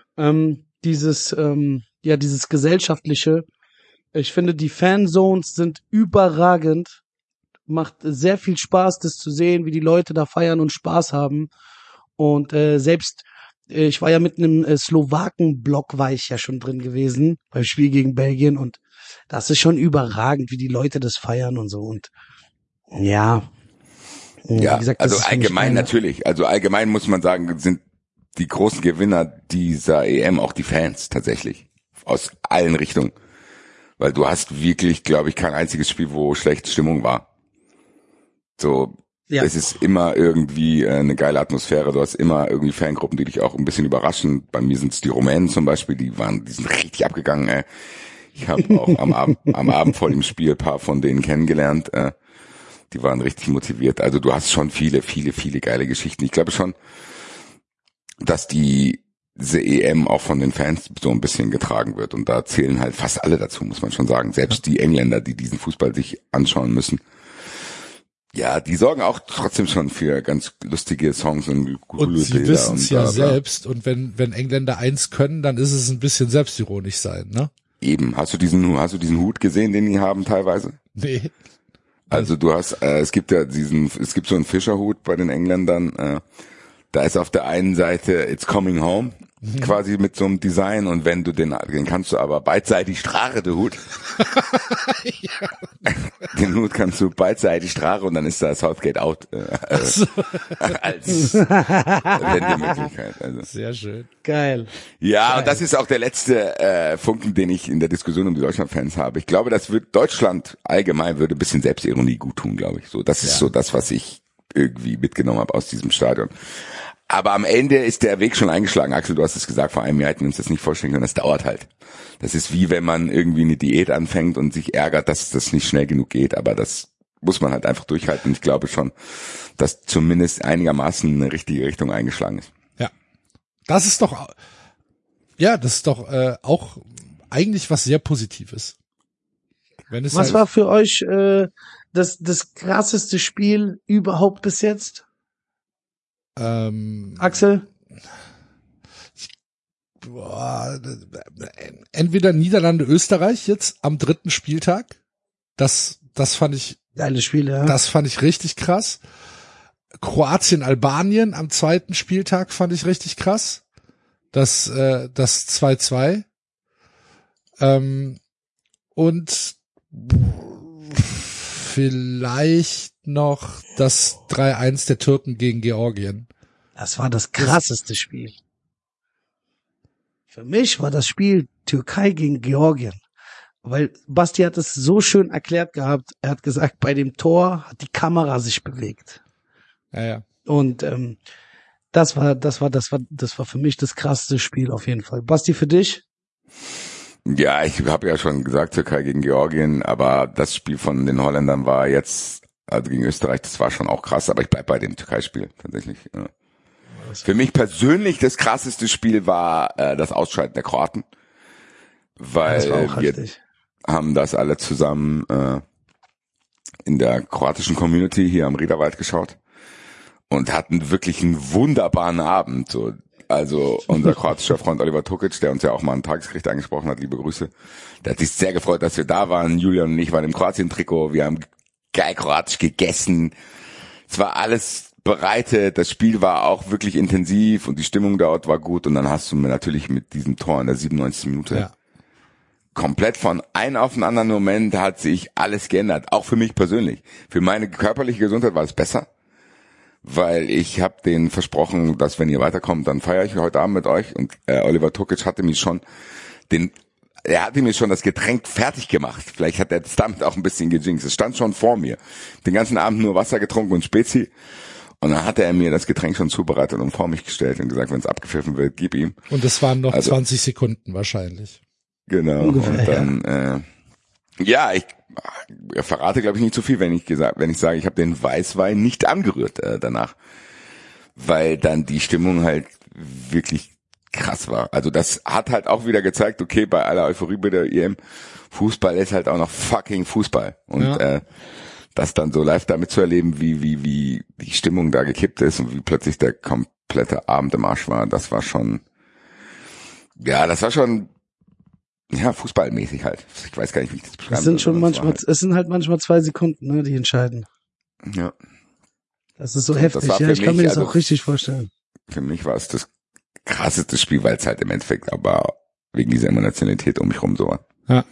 dieses gesellschaftliche. Ich finde, die Fanzones sind überragend. Macht sehr viel Spaß, das zu sehen, wie die Leute da feiern und Spaß haben. Und selbst ich war ja mit einem Slowaken-Block war ich ja schon drin gewesen beim Spiel gegen Belgien und das ist schon überragend, wie die Leute das feiern und so und ja. Ja, wie gesagt, also allgemein natürlich. Also allgemein muss man sagen, sind die großen Gewinner dieser EM auch die Fans tatsächlich. Aus allen Richtungen. Weil du hast wirklich, glaube ich, kein einziges Spiel, wo schlechte Stimmung war. So. Ja. Es ist immer irgendwie eine geile Atmosphäre. Du hast immer irgendwie Fangruppen, die dich auch ein bisschen überraschen. Bei mir sind es die Rumänen zum Beispiel, die sind richtig abgegangen. Ich habe auch am Abend vor dem Spiel ein paar von denen kennengelernt. Die waren richtig motiviert. Also du hast schon viele geile Geschichten. Ich glaube schon, dass diese EM auch von den Fans so ein bisschen getragen wird. Und da zählen halt fast alle dazu, muss man schon sagen. Selbst die Engländer, die diesen Fußball sich anschauen müssen. Ja, die sorgen auch trotzdem schon für ganz lustige Songs und coole Bilder. Und sie wissen es ja selbst. Und wenn Engländer eins können, dann ist es ein bisschen selbstironisch sein, ne? Eben. Hast du diesen Hut gesehen, den die haben teilweise? Nee. Also du hast, es gibt so einen Fischerhut bei den Engländern. Da ist auf der einen Seite It's Coming Home. Quasi mit so einem Design und wenn du den kannst du aber beidseitig tragen, den Hut. Ja. Den Hut kannst du beidseitig tragen und dann ist da Southgate out als Wendemöglichkeit. Also. Sehr schön. Geil. Ja, Geil. Und das ist auch der letzte Funken, den ich in der Diskussion um die Deutschland-Fans habe. Ich glaube, Deutschland allgemein würde ein bisschen Selbstironie gut tun, glaube ich. So, das ist so das, was ich irgendwie mitgenommen habe aus diesem Stadion. Aber am Ende ist der Weg schon eingeschlagen. Axel, du hast es gesagt, vor einem Jahr hätten wir uns das nicht vorstellen können. Das dauert halt. Das ist wie wenn man irgendwie eine Diät anfängt und sich ärgert, dass das nicht schnell genug geht. Aber das muss man halt einfach durchhalten. Und ich glaube schon, dass zumindest einigermaßen eine richtige Richtung eingeschlagen ist. Ja, das ist doch auch eigentlich was sehr Positives. Wenn es was war für euch das krasseste Spiel überhaupt bis jetzt? Axel? Entweder Niederlande, Österreich jetzt am 3. Spieltag. Das fand ich geiles Spiel, ja. Das fand ich richtig krass. Kroatien, Albanien am 2. Spieltag fand ich richtig krass. Das 2-2. und vielleicht noch das 3-1 der Türken gegen Georgien. Das war das krasseste Spiel. Für mich war das Spiel Türkei gegen Georgien. Weil Basti hat es so schön erklärt gehabt. Er hat gesagt, bei dem Tor hat die Kamera sich bewegt. Ja. Und das war für mich das krasseste Spiel auf jeden Fall. Basti, für dich? Ja, ich habe ja schon gesagt, Türkei gegen Georgien, aber das Spiel von den Holländern war jetzt, also gegen Österreich, das war schon auch krass, aber ich bleib bei dem Türkei-Spiel tatsächlich. Ja. Für mich persönlich das krasseste Spiel war das Ausscheiden der Kroaten, weil wir haben das alle zusammen in der kroatischen Community hier am Riederwald geschaut und hatten wirklich einen wunderbaren Abend. So. Also unser kroatischer Freund Oliver Tokic, der uns ja auch mal ein Tagesgericht angesprochen hat, liebe Grüße, der hat sich sehr gefreut, dass wir da waren. Julian und ich waren im Kroatien-Trikot, wir haben geil kroatisch gegessen. Es war alles bereitet, das Spiel war auch wirklich intensiv und die Stimmung dort war gut und dann hast du mir natürlich mit diesem Tor in der 97. Minute komplett von einem auf den anderen Moment hat sich alles geändert, auch für mich persönlich. Für meine körperliche Gesundheit war es besser, weil ich habe denen versprochen, dass wenn ihr weiterkommt, dann feiere ich heute Abend mit euch und Oliver Tokic hatte mir schon das Getränk fertig gemacht. Vielleicht hat er das damit auch ein bisschen gejinxt. Es stand schon vor mir. Den ganzen Abend nur Wasser getrunken und Spezi. Und dann hatte er mir das Getränk schon zubereitet und vor mich gestellt und gesagt, wenn es abgepfiffen wird, gib ihm. Und es waren noch 20 Sekunden wahrscheinlich. Genau. Ungefähr, und dann, ich verrate, glaube ich, nicht zu viel, wenn ich sage, ich habe den Weißwein nicht angerührt danach. Weil dann die Stimmung halt wirklich krass war. Also das hat halt auch wieder gezeigt, okay, bei aller Euphorie bei der EM, Fußball ist halt auch noch fucking Fußball. Und das dann so live damit zu erleben, wie die Stimmung da gekippt ist und wie plötzlich der komplette Abend im Arsch war, das war schon fußballmäßig halt. Ich weiß gar nicht, wie ich das beschreiben soll. Es sind halt manchmal 2 Sekunden, ne, die entscheiden. Ja. Das ist so heftig, ich kann mir das auch richtig vorstellen. Für mich war es das krasseste Spiel, weil es halt im Endeffekt aber wegen dieser Emotionalität um mich rum so war. Ja.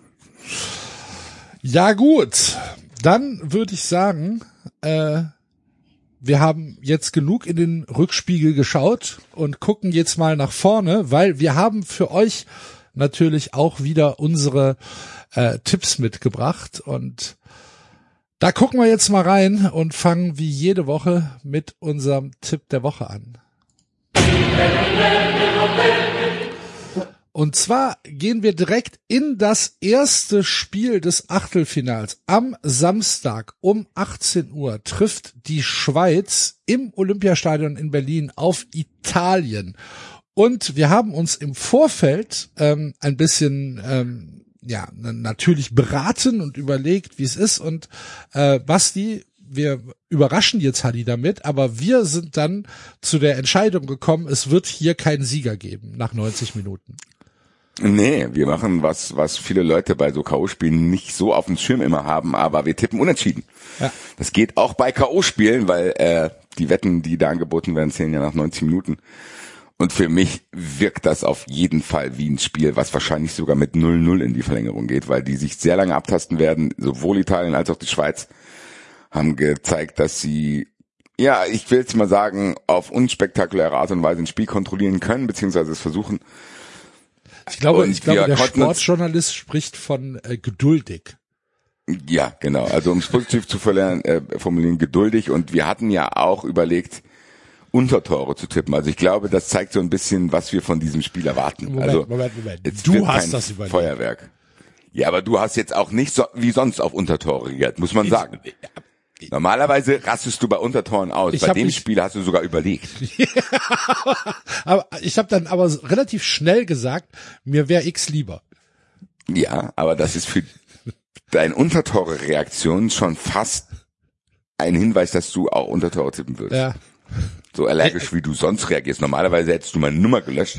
Ja, gut. Dann würde ich sagen, wir haben jetzt genug in den Rückspiegel geschaut und gucken jetzt mal nach vorne, weil wir haben für euch natürlich auch wieder unsere Tipps mitgebracht und da gucken wir jetzt mal rein und fangen wie jede Woche mit unserem Tipp der Woche an. Und zwar gehen wir direkt in das erste Spiel des Achtelfinals. Am Samstag um 18 Uhr trifft die Schweiz im Olympiastadion in Berlin auf Italien. Und wir haben uns im Vorfeld ein bisschen natürlich beraten und überlegt, wie es ist. Und Basti, wir überraschen jetzt Hadi damit, aber wir sind dann zu der Entscheidung gekommen, es wird hier keinen Sieger geben nach 90 Minuten. Nee, wir machen was viele Leute bei so K.O.-Spielen nicht so auf dem Schirm immer haben, aber wir tippen unentschieden. Ja. Das geht auch bei K.O.-Spielen, weil die Wetten, die da angeboten werden, zählen ja nach 90 Minuten. Und für mich wirkt das auf jeden Fall wie ein Spiel, was wahrscheinlich sogar mit 0-0 in die Verlängerung geht, weil die sich sehr lange abtasten werden. Sowohl Italien als auch die Schweiz haben gezeigt, dass sie, ich will jetzt mal sagen, auf unspektakuläre Art und Weise ein Spiel kontrollieren können, beziehungsweise es versuchen. Ich glaube, der Sportjournalist spricht von geduldig. Ja, genau. Also um es positiv zu formulieren, geduldig. Und wir hatten ja auch überlegt, Untertore zu tippen. Also ich glaube, das zeigt so ein bisschen, was wir von diesem Spiel erwarten. Moment. Du hast das überlegt. Feuerwerk. Ja, aber du hast jetzt auch nicht so wie sonst auf Untertore reagiert, muss man sagen. Normalerweise rastest du bei Untertoren aus. Bei dem Spiel hast du sogar überlegt. Aber ich habe dann aber relativ schnell gesagt, mir wäre X lieber. Ja, aber das ist für deine Untertore-Reaktion schon fast ein Hinweis, dass du auch Untertore tippen würdest. Ja. So allergisch, wie du sonst reagierst. Normalerweise hättest du meine Nummer gelöscht.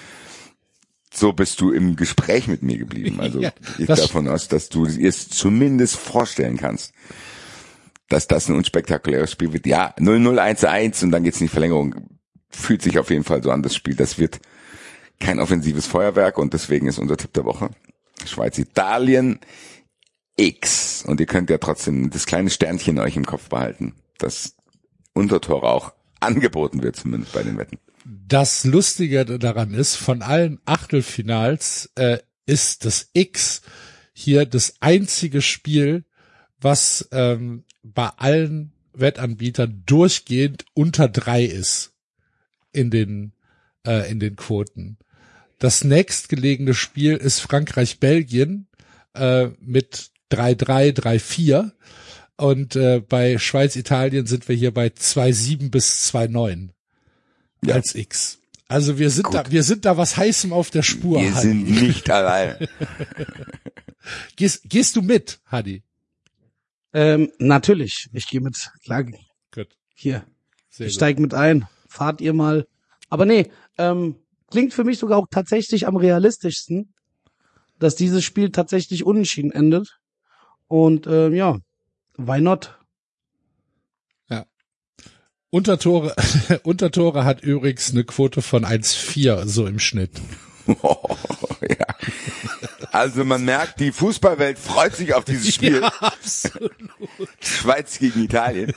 So bist du im Gespräch mit mir geblieben. Also ich davon aus, dass du es zumindest vorstellen kannst, dass das ein unspektakuläres Spiel wird. Ja, 0-0, 1-1 und dann geht's in die Verlängerung. Fühlt sich auf jeden Fall so an, das Spiel. Das wird kein offensives Feuerwerk und deswegen ist unser Tipp der Woche Schweiz-Italien X. Und ihr könnt ja trotzdem das kleine Sternchen euch im Kopf behalten, dass Untertore auch angeboten wird, zumindest bei den Wetten. Das Lustige daran ist, von allen Achtelfinals ist das X hier das einzige Spiel, was bei allen Wettanbietern durchgehend unter 3 ist in den Quoten. Das nächstgelegene Spiel ist Frankreich-Belgien mit 3-3, 3-4 und bei Schweiz-Italien sind wir hier bei 2-7 bis 2-9 als X. Also wir sind da was Heißem auf der Spur. Wir sind nicht allein. Gehst du mit, Hadi? Natürlich. Ich gehe mit. Klar. Gut. Hier. Sehr Ich gut. steig mit ein. Fahrt ihr mal. Aber nee, klingt für mich sogar auch tatsächlich am realistischsten, dass dieses Spiel tatsächlich unentschieden endet. Und ja, why not? Ja. Untertore hat übrigens eine Quote von 1,4 so im Schnitt. Ja. Also man merkt, die Fußballwelt freut sich auf dieses Spiel. Ja, absolut. Schweiz gegen Italien.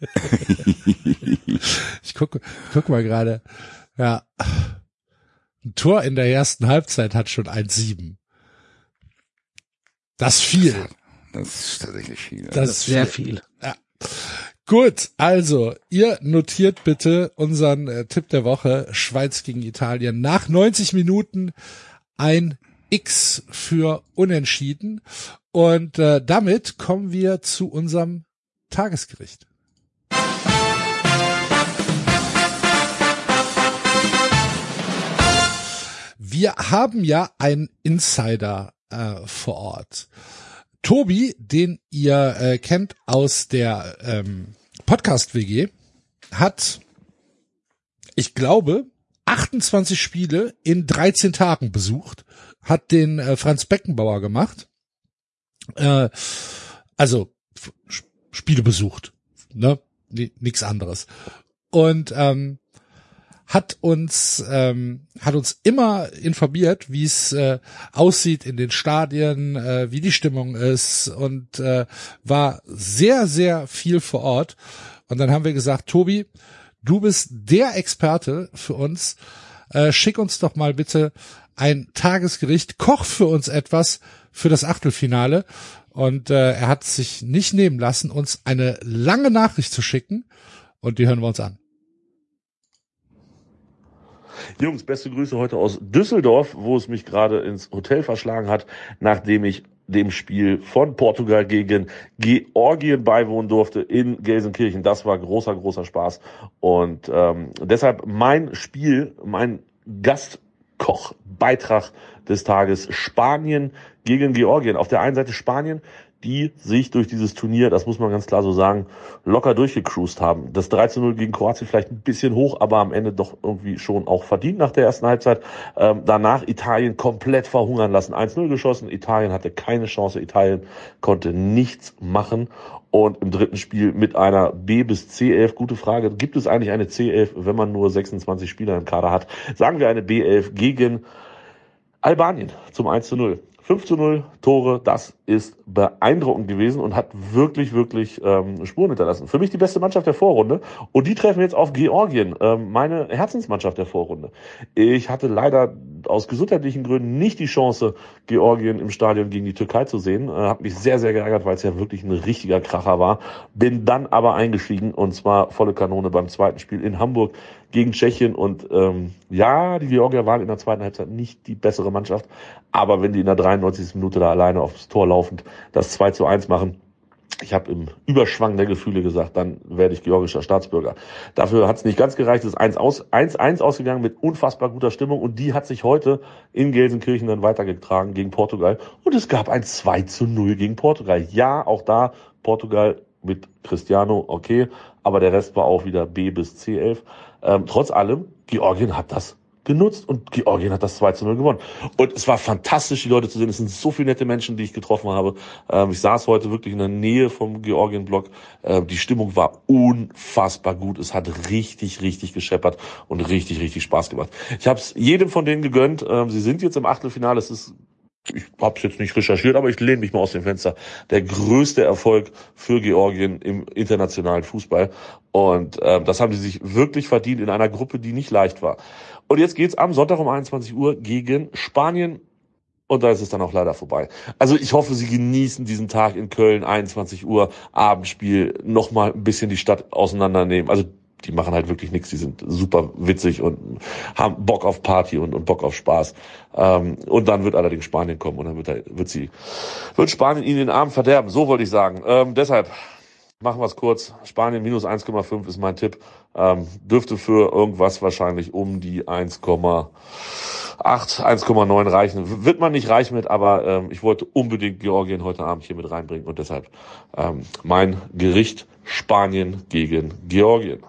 Ich guck mal gerade. Ja. Ein Tor in der ersten Halbzeit hat schon 1,7. Das ist viel. Das ist tatsächlich viel. Das ist sehr viel. Ja. Gut, also ihr notiert bitte unseren Tipp der Woche, Schweiz gegen Italien. Nach 90 Minuten ein X für Unentschieden. Und damit kommen wir zu unserem Tagesgericht. Wir haben ja einen Insider vor Ort. Tobi, den ihr kennt aus der Podcast-WG, hat, ich glaube, 28 Spiele in 13 Tagen besucht, hat den Franz Beckenbauer gemacht, also Spiele besucht, ne, nichts anderes, und hat uns immer informiert, wie es aussieht in den Stadien, wie die Stimmung ist, und war sehr, sehr viel vor Ort. Und dann haben wir gesagt, Tobi, du bist der Experte für uns. Schick uns doch mal bitte ein Tagesgericht, koch für uns etwas für das Achtelfinale. Und er hat sich nicht nehmen lassen, uns eine lange Nachricht zu schicken. Und die hören wir uns an. Jungs, beste Grüße heute aus Düsseldorf, wo es mich gerade ins Hotel verschlagen hat, nachdem ich dem Spiel von Portugal gegen Georgien beiwohnen durfte in Gelsenkirchen. Das war großer, großer Spaß. Und deshalb mein Gastkochbeitrag des Tages: Spanien gegen Georgien. Auf der einen Seite Spanien, die sich durch dieses Turnier, das muss man ganz klar so sagen, locker durchgecruised haben. Das 3:0 gegen Kroatien vielleicht ein bisschen hoch, aber am Ende doch irgendwie schon auch verdient nach der ersten Halbzeit. Danach Italien komplett verhungern lassen. 1:0 geschossen, Italien hatte keine Chance, Italien konnte nichts machen. Und im dritten Spiel mit einer B bis C11, gute Frage, gibt es eigentlich eine C11, wenn man nur 26 Spieler im Kader hat? Sagen wir eine B11 gegen Albanien zum 1:0. 5:0 Tore, das ist beeindruckend gewesen und hat wirklich, wirklich Spuren hinterlassen. Für mich die beste Mannschaft der Vorrunde. Und die treffen jetzt auf Georgien, meine Herzensmannschaft der Vorrunde. Ich hatte leider aus gesundheitlichen Gründen nicht die Chance, Georgien im Stadion gegen die Türkei zu sehen. Hat mich sehr, sehr geärgert, weil es ja wirklich ein richtiger Kracher war. Bin dann aber eingestiegen, und zwar volle Kanone beim zweiten Spiel in Hamburg gegen Tschechien. Und ja, die Georgier waren in der zweiten Halbzeit nicht die bessere Mannschaft. Aber wenn die in der 93. Minute da alleine aufs Tor laufend das 2:1 machen, ich habe im Überschwang der Gefühle gesagt, dann werde ich georgischer Staatsbürger. Dafür hat es nicht ganz gereicht. Es ist 1:1 ausgegangen mit unfassbar guter Stimmung. Und die hat sich heute in Gelsenkirchen dann weitergetragen gegen Portugal. Und es gab ein 2:0 gegen Portugal. Ja, auch da Portugal mit Cristiano, okay. Aber der Rest war auch wieder B bis C11. Trotz allem, Georgien hat das genutzt und Georgien hat das 2:0 gewonnen. Und es war fantastisch, die Leute zu sehen. Es sind so viele nette Menschen, die ich getroffen habe. Ich saß heute wirklich in der Nähe vom Georgien-Block. Die Stimmung war unfassbar gut. Es hat richtig, richtig gescheppert und richtig, richtig Spaß gemacht. Ich habe es jedem von denen gegönnt. Sie sind jetzt im Achtelfinale. Es ist ich habe es jetzt nicht recherchiert, aber ich lehne mich mal aus dem Fenster, der größte Erfolg für Georgien im internationalen Fußball. Und das haben sie sich wirklich verdient in einer Gruppe, die nicht leicht war. Und jetzt geht's am Sonntag um 21 Uhr gegen Spanien. Und da ist es dann auch leider vorbei. Also ich hoffe, Sie genießen diesen Tag in Köln, 21 Uhr, Abendspiel, nochmal ein bisschen die Stadt auseinandernehmen. Also die machen halt wirklich nichts, die sind super witzig und haben Bock auf Party und Bock auf Spaß. Und dann wird allerdings Spanien kommen und dann wird Spanien ihnen den Abend verderben. So wollte ich sagen. Deshalb machen wir es kurz. Spanien minus 1,5 ist mein Tipp. Dürfte für irgendwas wahrscheinlich um die 1,8, 1,9 reichen. Wird man nicht reich mit, aber ich wollte unbedingt Georgien heute Abend hier mit reinbringen und deshalb mein Gericht Spanien gegen Georgien.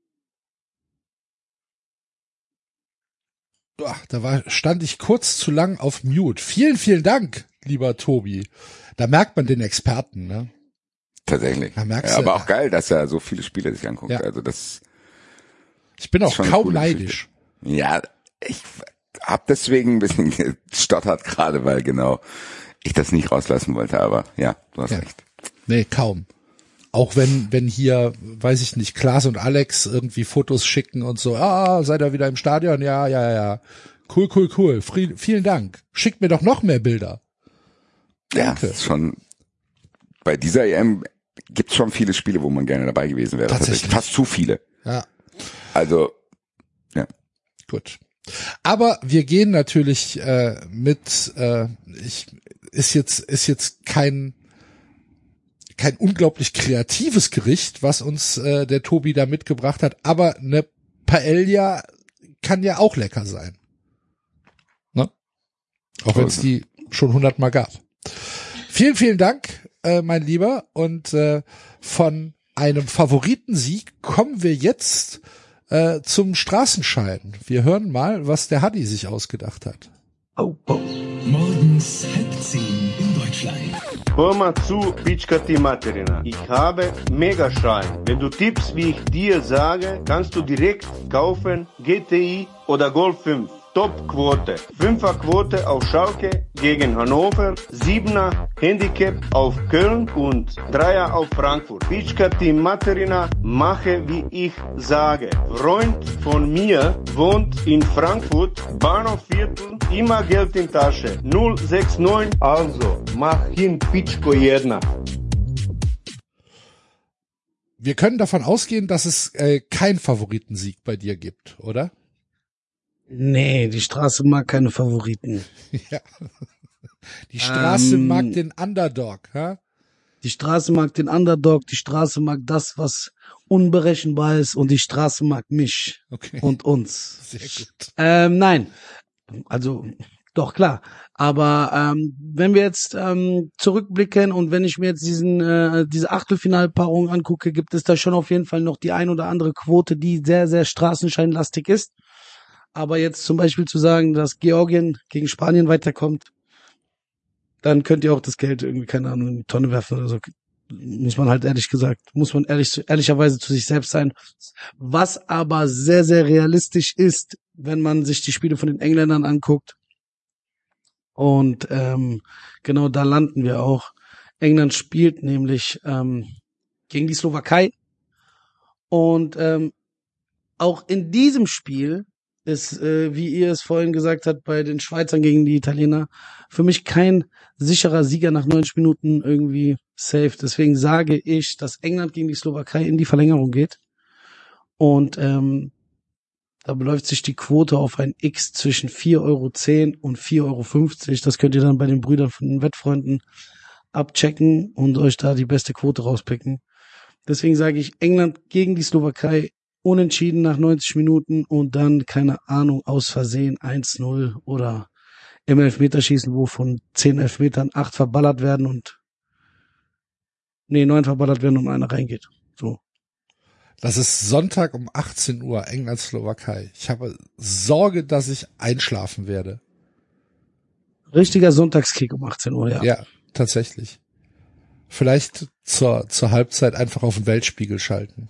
Stand ich kurz zu lang auf Mute. Vielen, vielen Dank, lieber Tobi. Da merkt man den Experten, ne? Tatsächlich. Da merkst ja, du, aber auch geil, dass er so viele Spiele sich anguckt. Ja. Also das. Ich bin auch kaum neidisch. Ja, ich hab deswegen ein bisschen gestottert gerade, weil genau ich das nicht rauslassen wollte, aber ja, du hast recht. Nee, kaum. Auch wenn hier, weiß ich nicht, Klaas und Alex irgendwie Fotos schicken und so, seid ihr wieder im Stadion? Ja. Cool. Vielen Dank. Schickt mir doch noch mehr Bilder. Danke. Ja, schon, bei dieser EM gibt's schon viele Spiele, wo man gerne dabei gewesen wäre. Tatsächlich. Fast zu viele. Ja. Also, ja. Gut. Aber wir gehen natürlich ist jetzt kein unglaublich kreatives Gericht, was uns der Tobi da mitgebracht hat, aber eine Paella kann ja auch lecker sein. Ne? Auch wenn es die schon 100-mal gab. Vielen, vielen Dank, mein Lieber. Und von einem Favoritensieg kommen wir jetzt zum Straßenschein. Wir hören mal, was der Hadi sich ausgedacht hat. Oh. Morgens 7:30 in Deutschland. Hör mal zu, Pitschka die Materina. Ich habe Megaschein. Wenn du tippst, wie ich dir sage, kannst du direkt kaufen GTI oder Golf 5. Top-Quote. 5er-Quote auf Schalke gegen Hannover, 7er Handicap auf Köln und 3er auf Frankfurt. Pitschka die Materina, mache wie ich sage. Freund von mir wohnt in Frankfurt, Bahnhofviertel, immer Geld in Tasche. 069, also mach hin Pitschko jedna. Wir können davon ausgehen, dass es kein Favoritensieg bei dir gibt, oder? Nee, die Straße mag keine Favoriten. Ja. Die Straße mag den Underdog, ha? Die Straße mag den Underdog, die Straße mag das, was unberechenbar ist und die Straße mag mich und uns. Sehr gut. Nein, also doch klar. Aber wenn wir jetzt zurückblicken und wenn ich mir jetzt diese Achtelfinalpaarung angucke, gibt es da schon auf jeden Fall noch die ein oder andere Quote, die sehr, sehr straßenscheinlastig ist. Aber jetzt zum Beispiel zu sagen, dass Georgien gegen Spanien weiterkommt, dann könnt ihr auch das Geld irgendwie, keine Ahnung, in die Tonne werfen oder so. Muss man ehrlicherweise zu sich selbst sein. Was aber sehr, sehr realistisch ist, wenn man sich die Spiele von den Engländern anguckt. Und genau da landen wir auch. England spielt nämlich gegen die Slowakei. Und auch in diesem Spiel ist, wie ihr es vorhin gesagt habt, bei den Schweizern gegen die Italiener, für mich kein sicherer Sieger nach 90 Minuten irgendwie safe. Deswegen sage ich, dass England gegen die Slowakei in die Verlängerung geht. Und da beläuft sich die Quote auf ein X zwischen 4,10 € und 4,50 €. Das könnt ihr dann bei den Brüdern von den Wettfreunden abchecken und euch da die beste Quote rauspicken. Deswegen sage ich England gegen die Slowakei unentschieden nach 90 Minuten und dann, keine Ahnung, aus Versehen 1-0 oder im Elfmeterschießen, wo von 10 Elfmetern 8 verballert werden und 9 verballert werden und einer reingeht. So. Das ist Sonntag um 18 Uhr, England-Slowakei. Ich habe Sorge, dass ich einschlafen werde. Richtiger Sonntagskick um 18 Uhr, ja. Ja, tatsächlich. Vielleicht zur Halbzeit einfach auf den Weltspiegel schalten.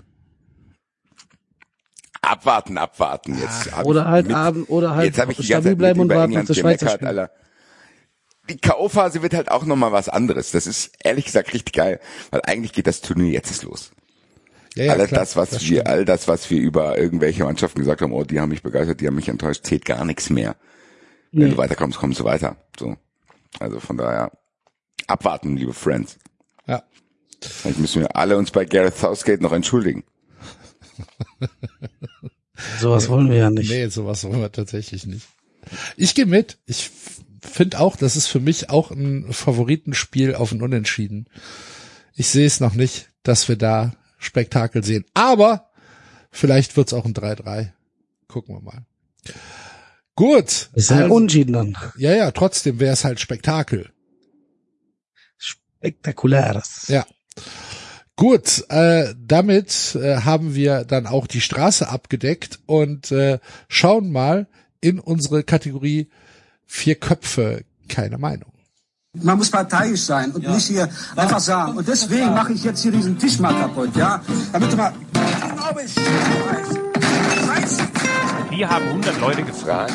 Abwarten jetzt. Oder halt Abend, oder halt jetzt hab ich die ganze stabil Zeit bleiben und über warten auf England das Schweizer gemeckert, Spiel. Alter. die K.O.-Phase wird halt auch nochmal was anderes. Das ist ehrlich gesagt richtig geil, weil eigentlich geht das Turnier jetzt los. Ja, All klar, das, was wir über irgendwelche Mannschaften gesagt haben, oh, die haben mich begeistert, die haben mich enttäuscht, zählt gar nichts mehr. Wenn du weiterkommst, kommst du weiter. So. Also von daher abwarten, liebe Friends. Ja. Vielleicht müssen wir alle uns bei Gareth Southgate noch entschuldigen. Sowas wollen wir ja nicht. Nee, sowas wollen wir tatsächlich nicht. Ich gehe mit. Ich finde auch, das ist für mich auch ein Favoritenspiel auf ein Unentschieden. Ich sehe es noch nicht, dass wir da Spektakel sehen. Aber vielleicht wird's auch ein 3-3. Gucken wir mal. Gut. Ist ja Unentschieden dann. Ja, trotzdem wäre es halt Spektakel. Spektakuläres. Ja. Gut, damit haben wir dann auch die Straße abgedeckt und schauen mal in unsere Kategorie 4 Köpfe, keine Meinung. Man muss parteiisch sein und nicht hier einfach sagen. Und deswegen mache ich jetzt hier diesen Tisch mal kaputt, ja? Damit du mal... Wir haben 100 Leute gefragt.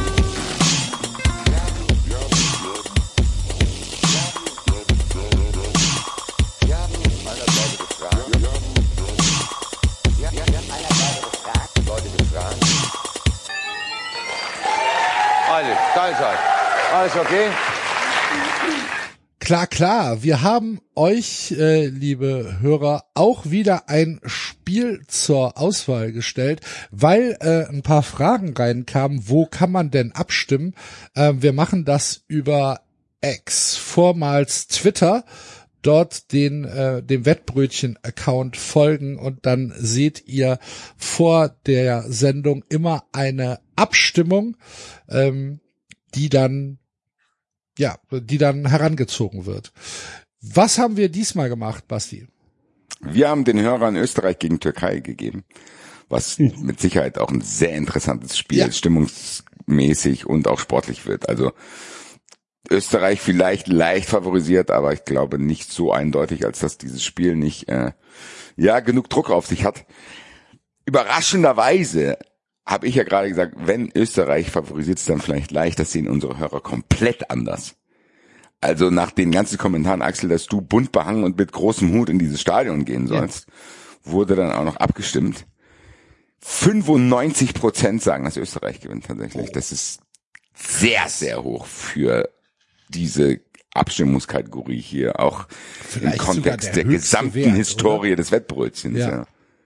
Alles okay? Klar. Wir haben euch, liebe Hörer, auch wieder ein Spiel zur Auswahl gestellt, weil ein paar Fragen reinkamen. Wo kann man denn abstimmen? Wir machen das über X, vormals Twitter. Dort dem Wettbrötchen-Account folgen und dann seht ihr vor der Sendung immer eine Abstimmung, die dann herangezogen wird. Was haben wir diesmal gemacht, Basti? Wir haben den Hörern Österreich gegen Türkei gegeben, was mit Sicherheit auch ein sehr interessantes Spiel, stimmungsmäßig und auch sportlich wird. Also Österreich vielleicht leicht favorisiert, aber ich glaube nicht so eindeutig, als dass dieses Spiel nicht genug Druck auf sich hat. Überraschenderweise habe ich ja gerade gesagt, wenn Österreich favorisiert ist, dann vielleicht leicht, das sehen unsere Hörer komplett anders. Also nach den ganzen Kommentaren, Axel, dass du bunt behangen und mit großem Hut in dieses Stadion gehen sollst, wurde dann auch noch abgestimmt. 95% sagen, dass Österreich gewinnt tatsächlich. Das ist sehr, sehr hoch für diese Abstimmungskategorie hier, auch vielleicht im Kontext der gesamten Wert, Historie des Wettbrötchens. Ja.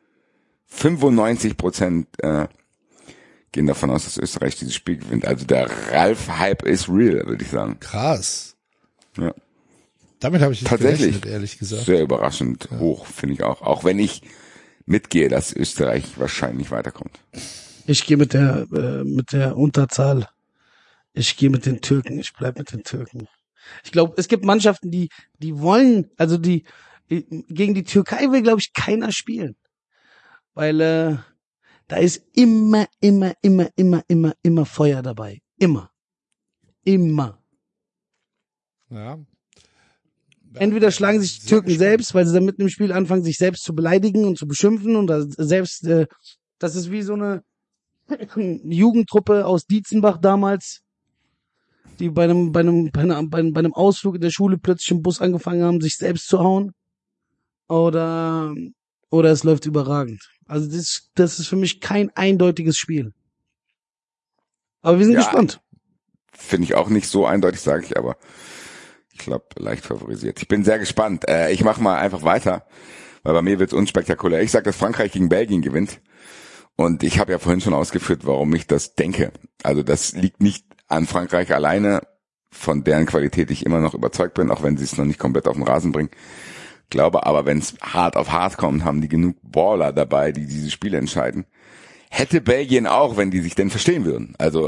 95% gehen davon aus, dass Österreich dieses Spiel gewinnt. Also der Ralf-Hype ist real, würde ich sagen. Krass. Ja. Damit habe ich nicht tatsächlich gerechnet, ehrlich gesagt. Sehr überraschend hoch, finde ich auch. Auch wenn ich mitgehe, dass Österreich wahrscheinlich weiterkommt. Ich gehe mit der Unterzahl. Ich gehe mit den Türken. Ich bleib mit den Türken. Ich glaube, es gibt Mannschaften, die wollen, also gegen die Türkei will, glaube ich, keiner spielen. Weil da ist immer Feuer dabei. Immer. Ja. Entweder schlagen sich die Türken selbst, weil sie dann mitten im Spiel anfangen, sich selbst zu beleidigen und zu beschimpfen und selbst, das ist wie so eine Jugendtruppe aus Dietzenbach damals, die bei einem Ausflug in der Schule plötzlich im Bus angefangen haben, sich selbst zu hauen. Oder es läuft überragend. Also das ist für mich kein eindeutiges Spiel. Aber wir sind gespannt. Finde ich auch nicht so eindeutig, sage ich, aber ich glaube, leicht favorisiert. Ich bin sehr gespannt. Ich mache mal einfach weiter, weil bei mir wird's unspektakulär. Ich sage, dass Frankreich gegen Belgien gewinnt. Und ich habe ja vorhin schon ausgeführt, warum ich das denke. Also das liegt nicht an Frankreich alleine, von deren Qualität ich immer noch überzeugt bin, auch wenn sie es noch nicht komplett auf den Rasen bringen. Glaube aber, wenn es hart auf hart kommt, haben die genug Baller dabei, die diese Spiele entscheiden. Hätte Belgien auch, wenn die sich denn verstehen würden. Also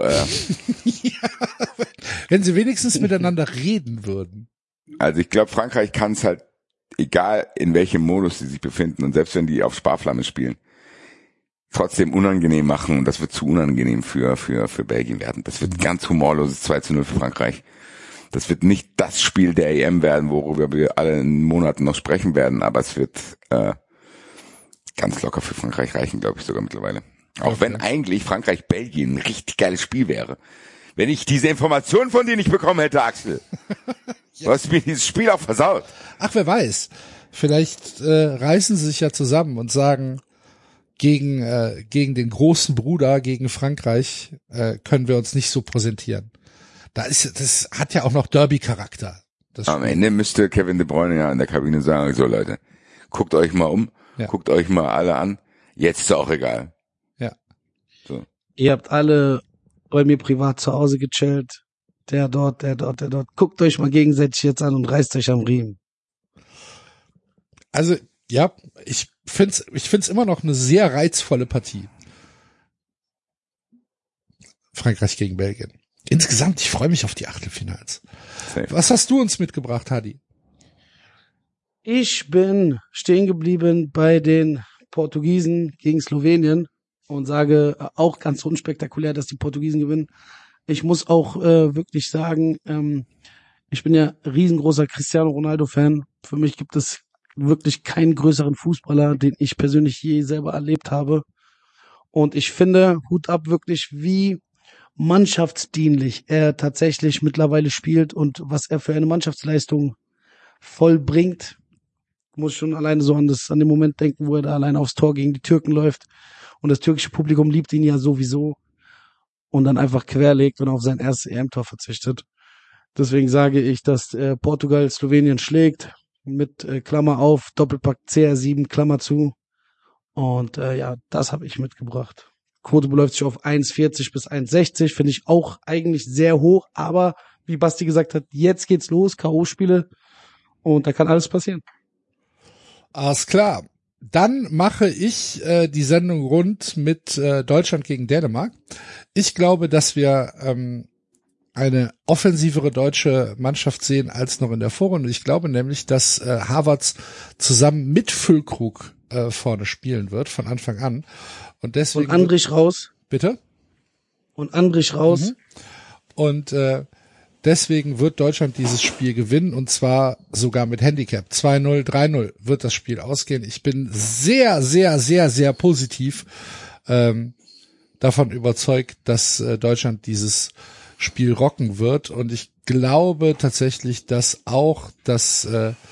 wenn sie wenigstens miteinander reden würden. Also ich glaube, Frankreich kann es halt, egal in welchem Modus sie sich befinden und selbst wenn die auf Sparflamme spielen, trotzdem unangenehm machen und das wird zu unangenehm für Belgien werden. Das wird ein ganz humorloses 2:0 für Frankreich. Das wird nicht das Spiel der EM werden, worüber wir alle in Monaten noch sprechen werden, aber es wird ganz locker für Frankreich reichen, glaube ich sogar mittlerweile. Auch wenn eigentlich Frankreich-Belgien ein richtig geiles Spiel wäre. wenn ich diese Information von dir nicht bekommen hätte, Axel. Du hast mir dieses Spiel auch versaut. Ach, wer weiß. Vielleicht reißen sie sich ja zusammen und sagen, gegen den großen Bruder, gegen Frankreich, können wir uns nicht so präsentieren. Das hat ja auch noch Derby-Charakter. Am Ende müsste Kevin De Bruyne ja in der Kabine sagen, so Leute, guckt euch mal um, guckt euch mal alle an, jetzt ist auch egal. Ja. So. Ihr habt alle bei mir privat zu Hause gechillt, der dort. Guckt euch mal gegenseitig jetzt an und reißt euch am Riemen. Also, ja, ich find's immer noch eine sehr reizvolle Partie. Frankreich gegen Belgien. Insgesamt, ich freue mich auf die Achtelfinals. Safe. Was hast du uns mitgebracht, Hadi? Ich bin stehen geblieben bei den Portugiesen gegen Slowenien und sage auch ganz unspektakulär, dass die Portugiesen gewinnen. Ich muss auch wirklich sagen, ich bin ja riesengroßer Cristiano Ronaldo-Fan. Für mich gibt es wirklich keinen größeren Fußballer, den ich persönlich je selber erlebt habe. Und ich finde, Hut ab wirklich, wie mannschaftsdienlich er tatsächlich mittlerweile spielt und was er für eine Mannschaftsleistung vollbringt. Ich muss schon alleine so an den Moment denken, wo er da alleine aufs Tor gegen die Türken läuft und das türkische Publikum liebt ihn ja sowieso und dann einfach querlegt und auf sein erstes EM-Tor verzichtet. Deswegen sage ich, dass Portugal Slowenien schlägt mit Klammer auf, Doppelpack CR7, Klammer zu. Und ja, das habe ich mitgebracht. Quote beläuft sich auf 1,40 bis 1,60, finde ich auch eigentlich sehr hoch, aber wie Basti gesagt hat, jetzt geht's los, K.O.-Spiele und da kann alles passieren. Alles klar. Dann mache ich die Sendung rund mit Deutschland gegen Dänemark. Ich glaube, dass wir eine offensivere deutsche Mannschaft sehen als noch in der Vorrunde. Ich glaube nämlich, dass Havertz zusammen mit Füllkrug vorne spielen wird von Anfang an. Und deswegen. Und Andrich raus. Bitte? Und Andrich raus. Mhm. Und deswegen wird Deutschland dieses Spiel gewinnen und zwar sogar mit Handicap. 2-0, 3-0 wird das Spiel ausgehen. Ich bin sehr, sehr, sehr, sehr positiv davon überzeugt, dass Deutschland dieses Spiel rocken wird. Und ich glaube tatsächlich, dass auch das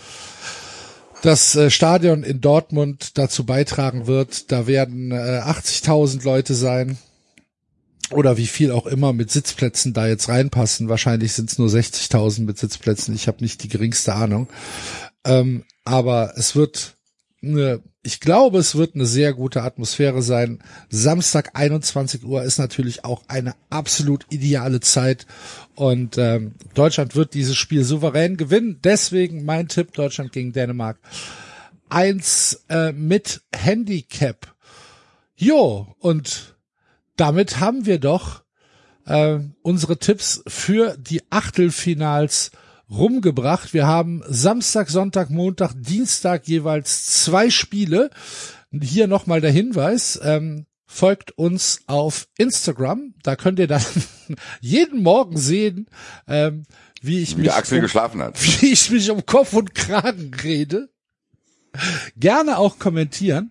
Stadion in Dortmund dazu beitragen wird. Da werden 80.000 Leute sein. Oder wie viel auch immer mit Sitzplätzen da jetzt reinpassen. Wahrscheinlich sind es nur 60.000 mit Sitzplätzen. Ich habe nicht die geringste Ahnung. Aber es wird ich glaube, es wird eine sehr gute Atmosphäre sein. Samstag 21 Uhr ist natürlich auch eine absolut ideale Zeit. Und Deutschland wird dieses Spiel souverän gewinnen. Deswegen mein Tipp, Deutschland gegen Dänemark. 1 mit Handicap. Jo, und damit haben wir doch unsere Tipps für die Achtelfinals rumgebracht. Wir haben Samstag, Sonntag, Montag, Dienstag jeweils 2 Spiele. Hier nochmal der Hinweis, folgt uns auf Instagram. Da könnt ihr dann jeden Morgen sehen, wie ich mich Axel geschlafen hat. Wie ich mich um Kopf und Kragen rede. Gerne auch kommentieren.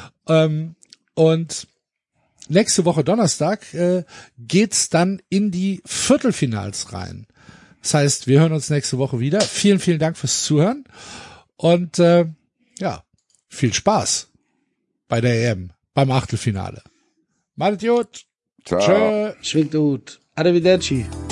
Und nächste Woche Donnerstag geht's dann in die Viertelfinals rein. Das heißt, wir hören uns nächste Woche wieder. Vielen, vielen Dank fürs Zuhören und ja, viel Spaß bei der EM, beim Achtelfinale. Macht's gut. Ciao. Tschö. Schwingt gut. Arrivederci.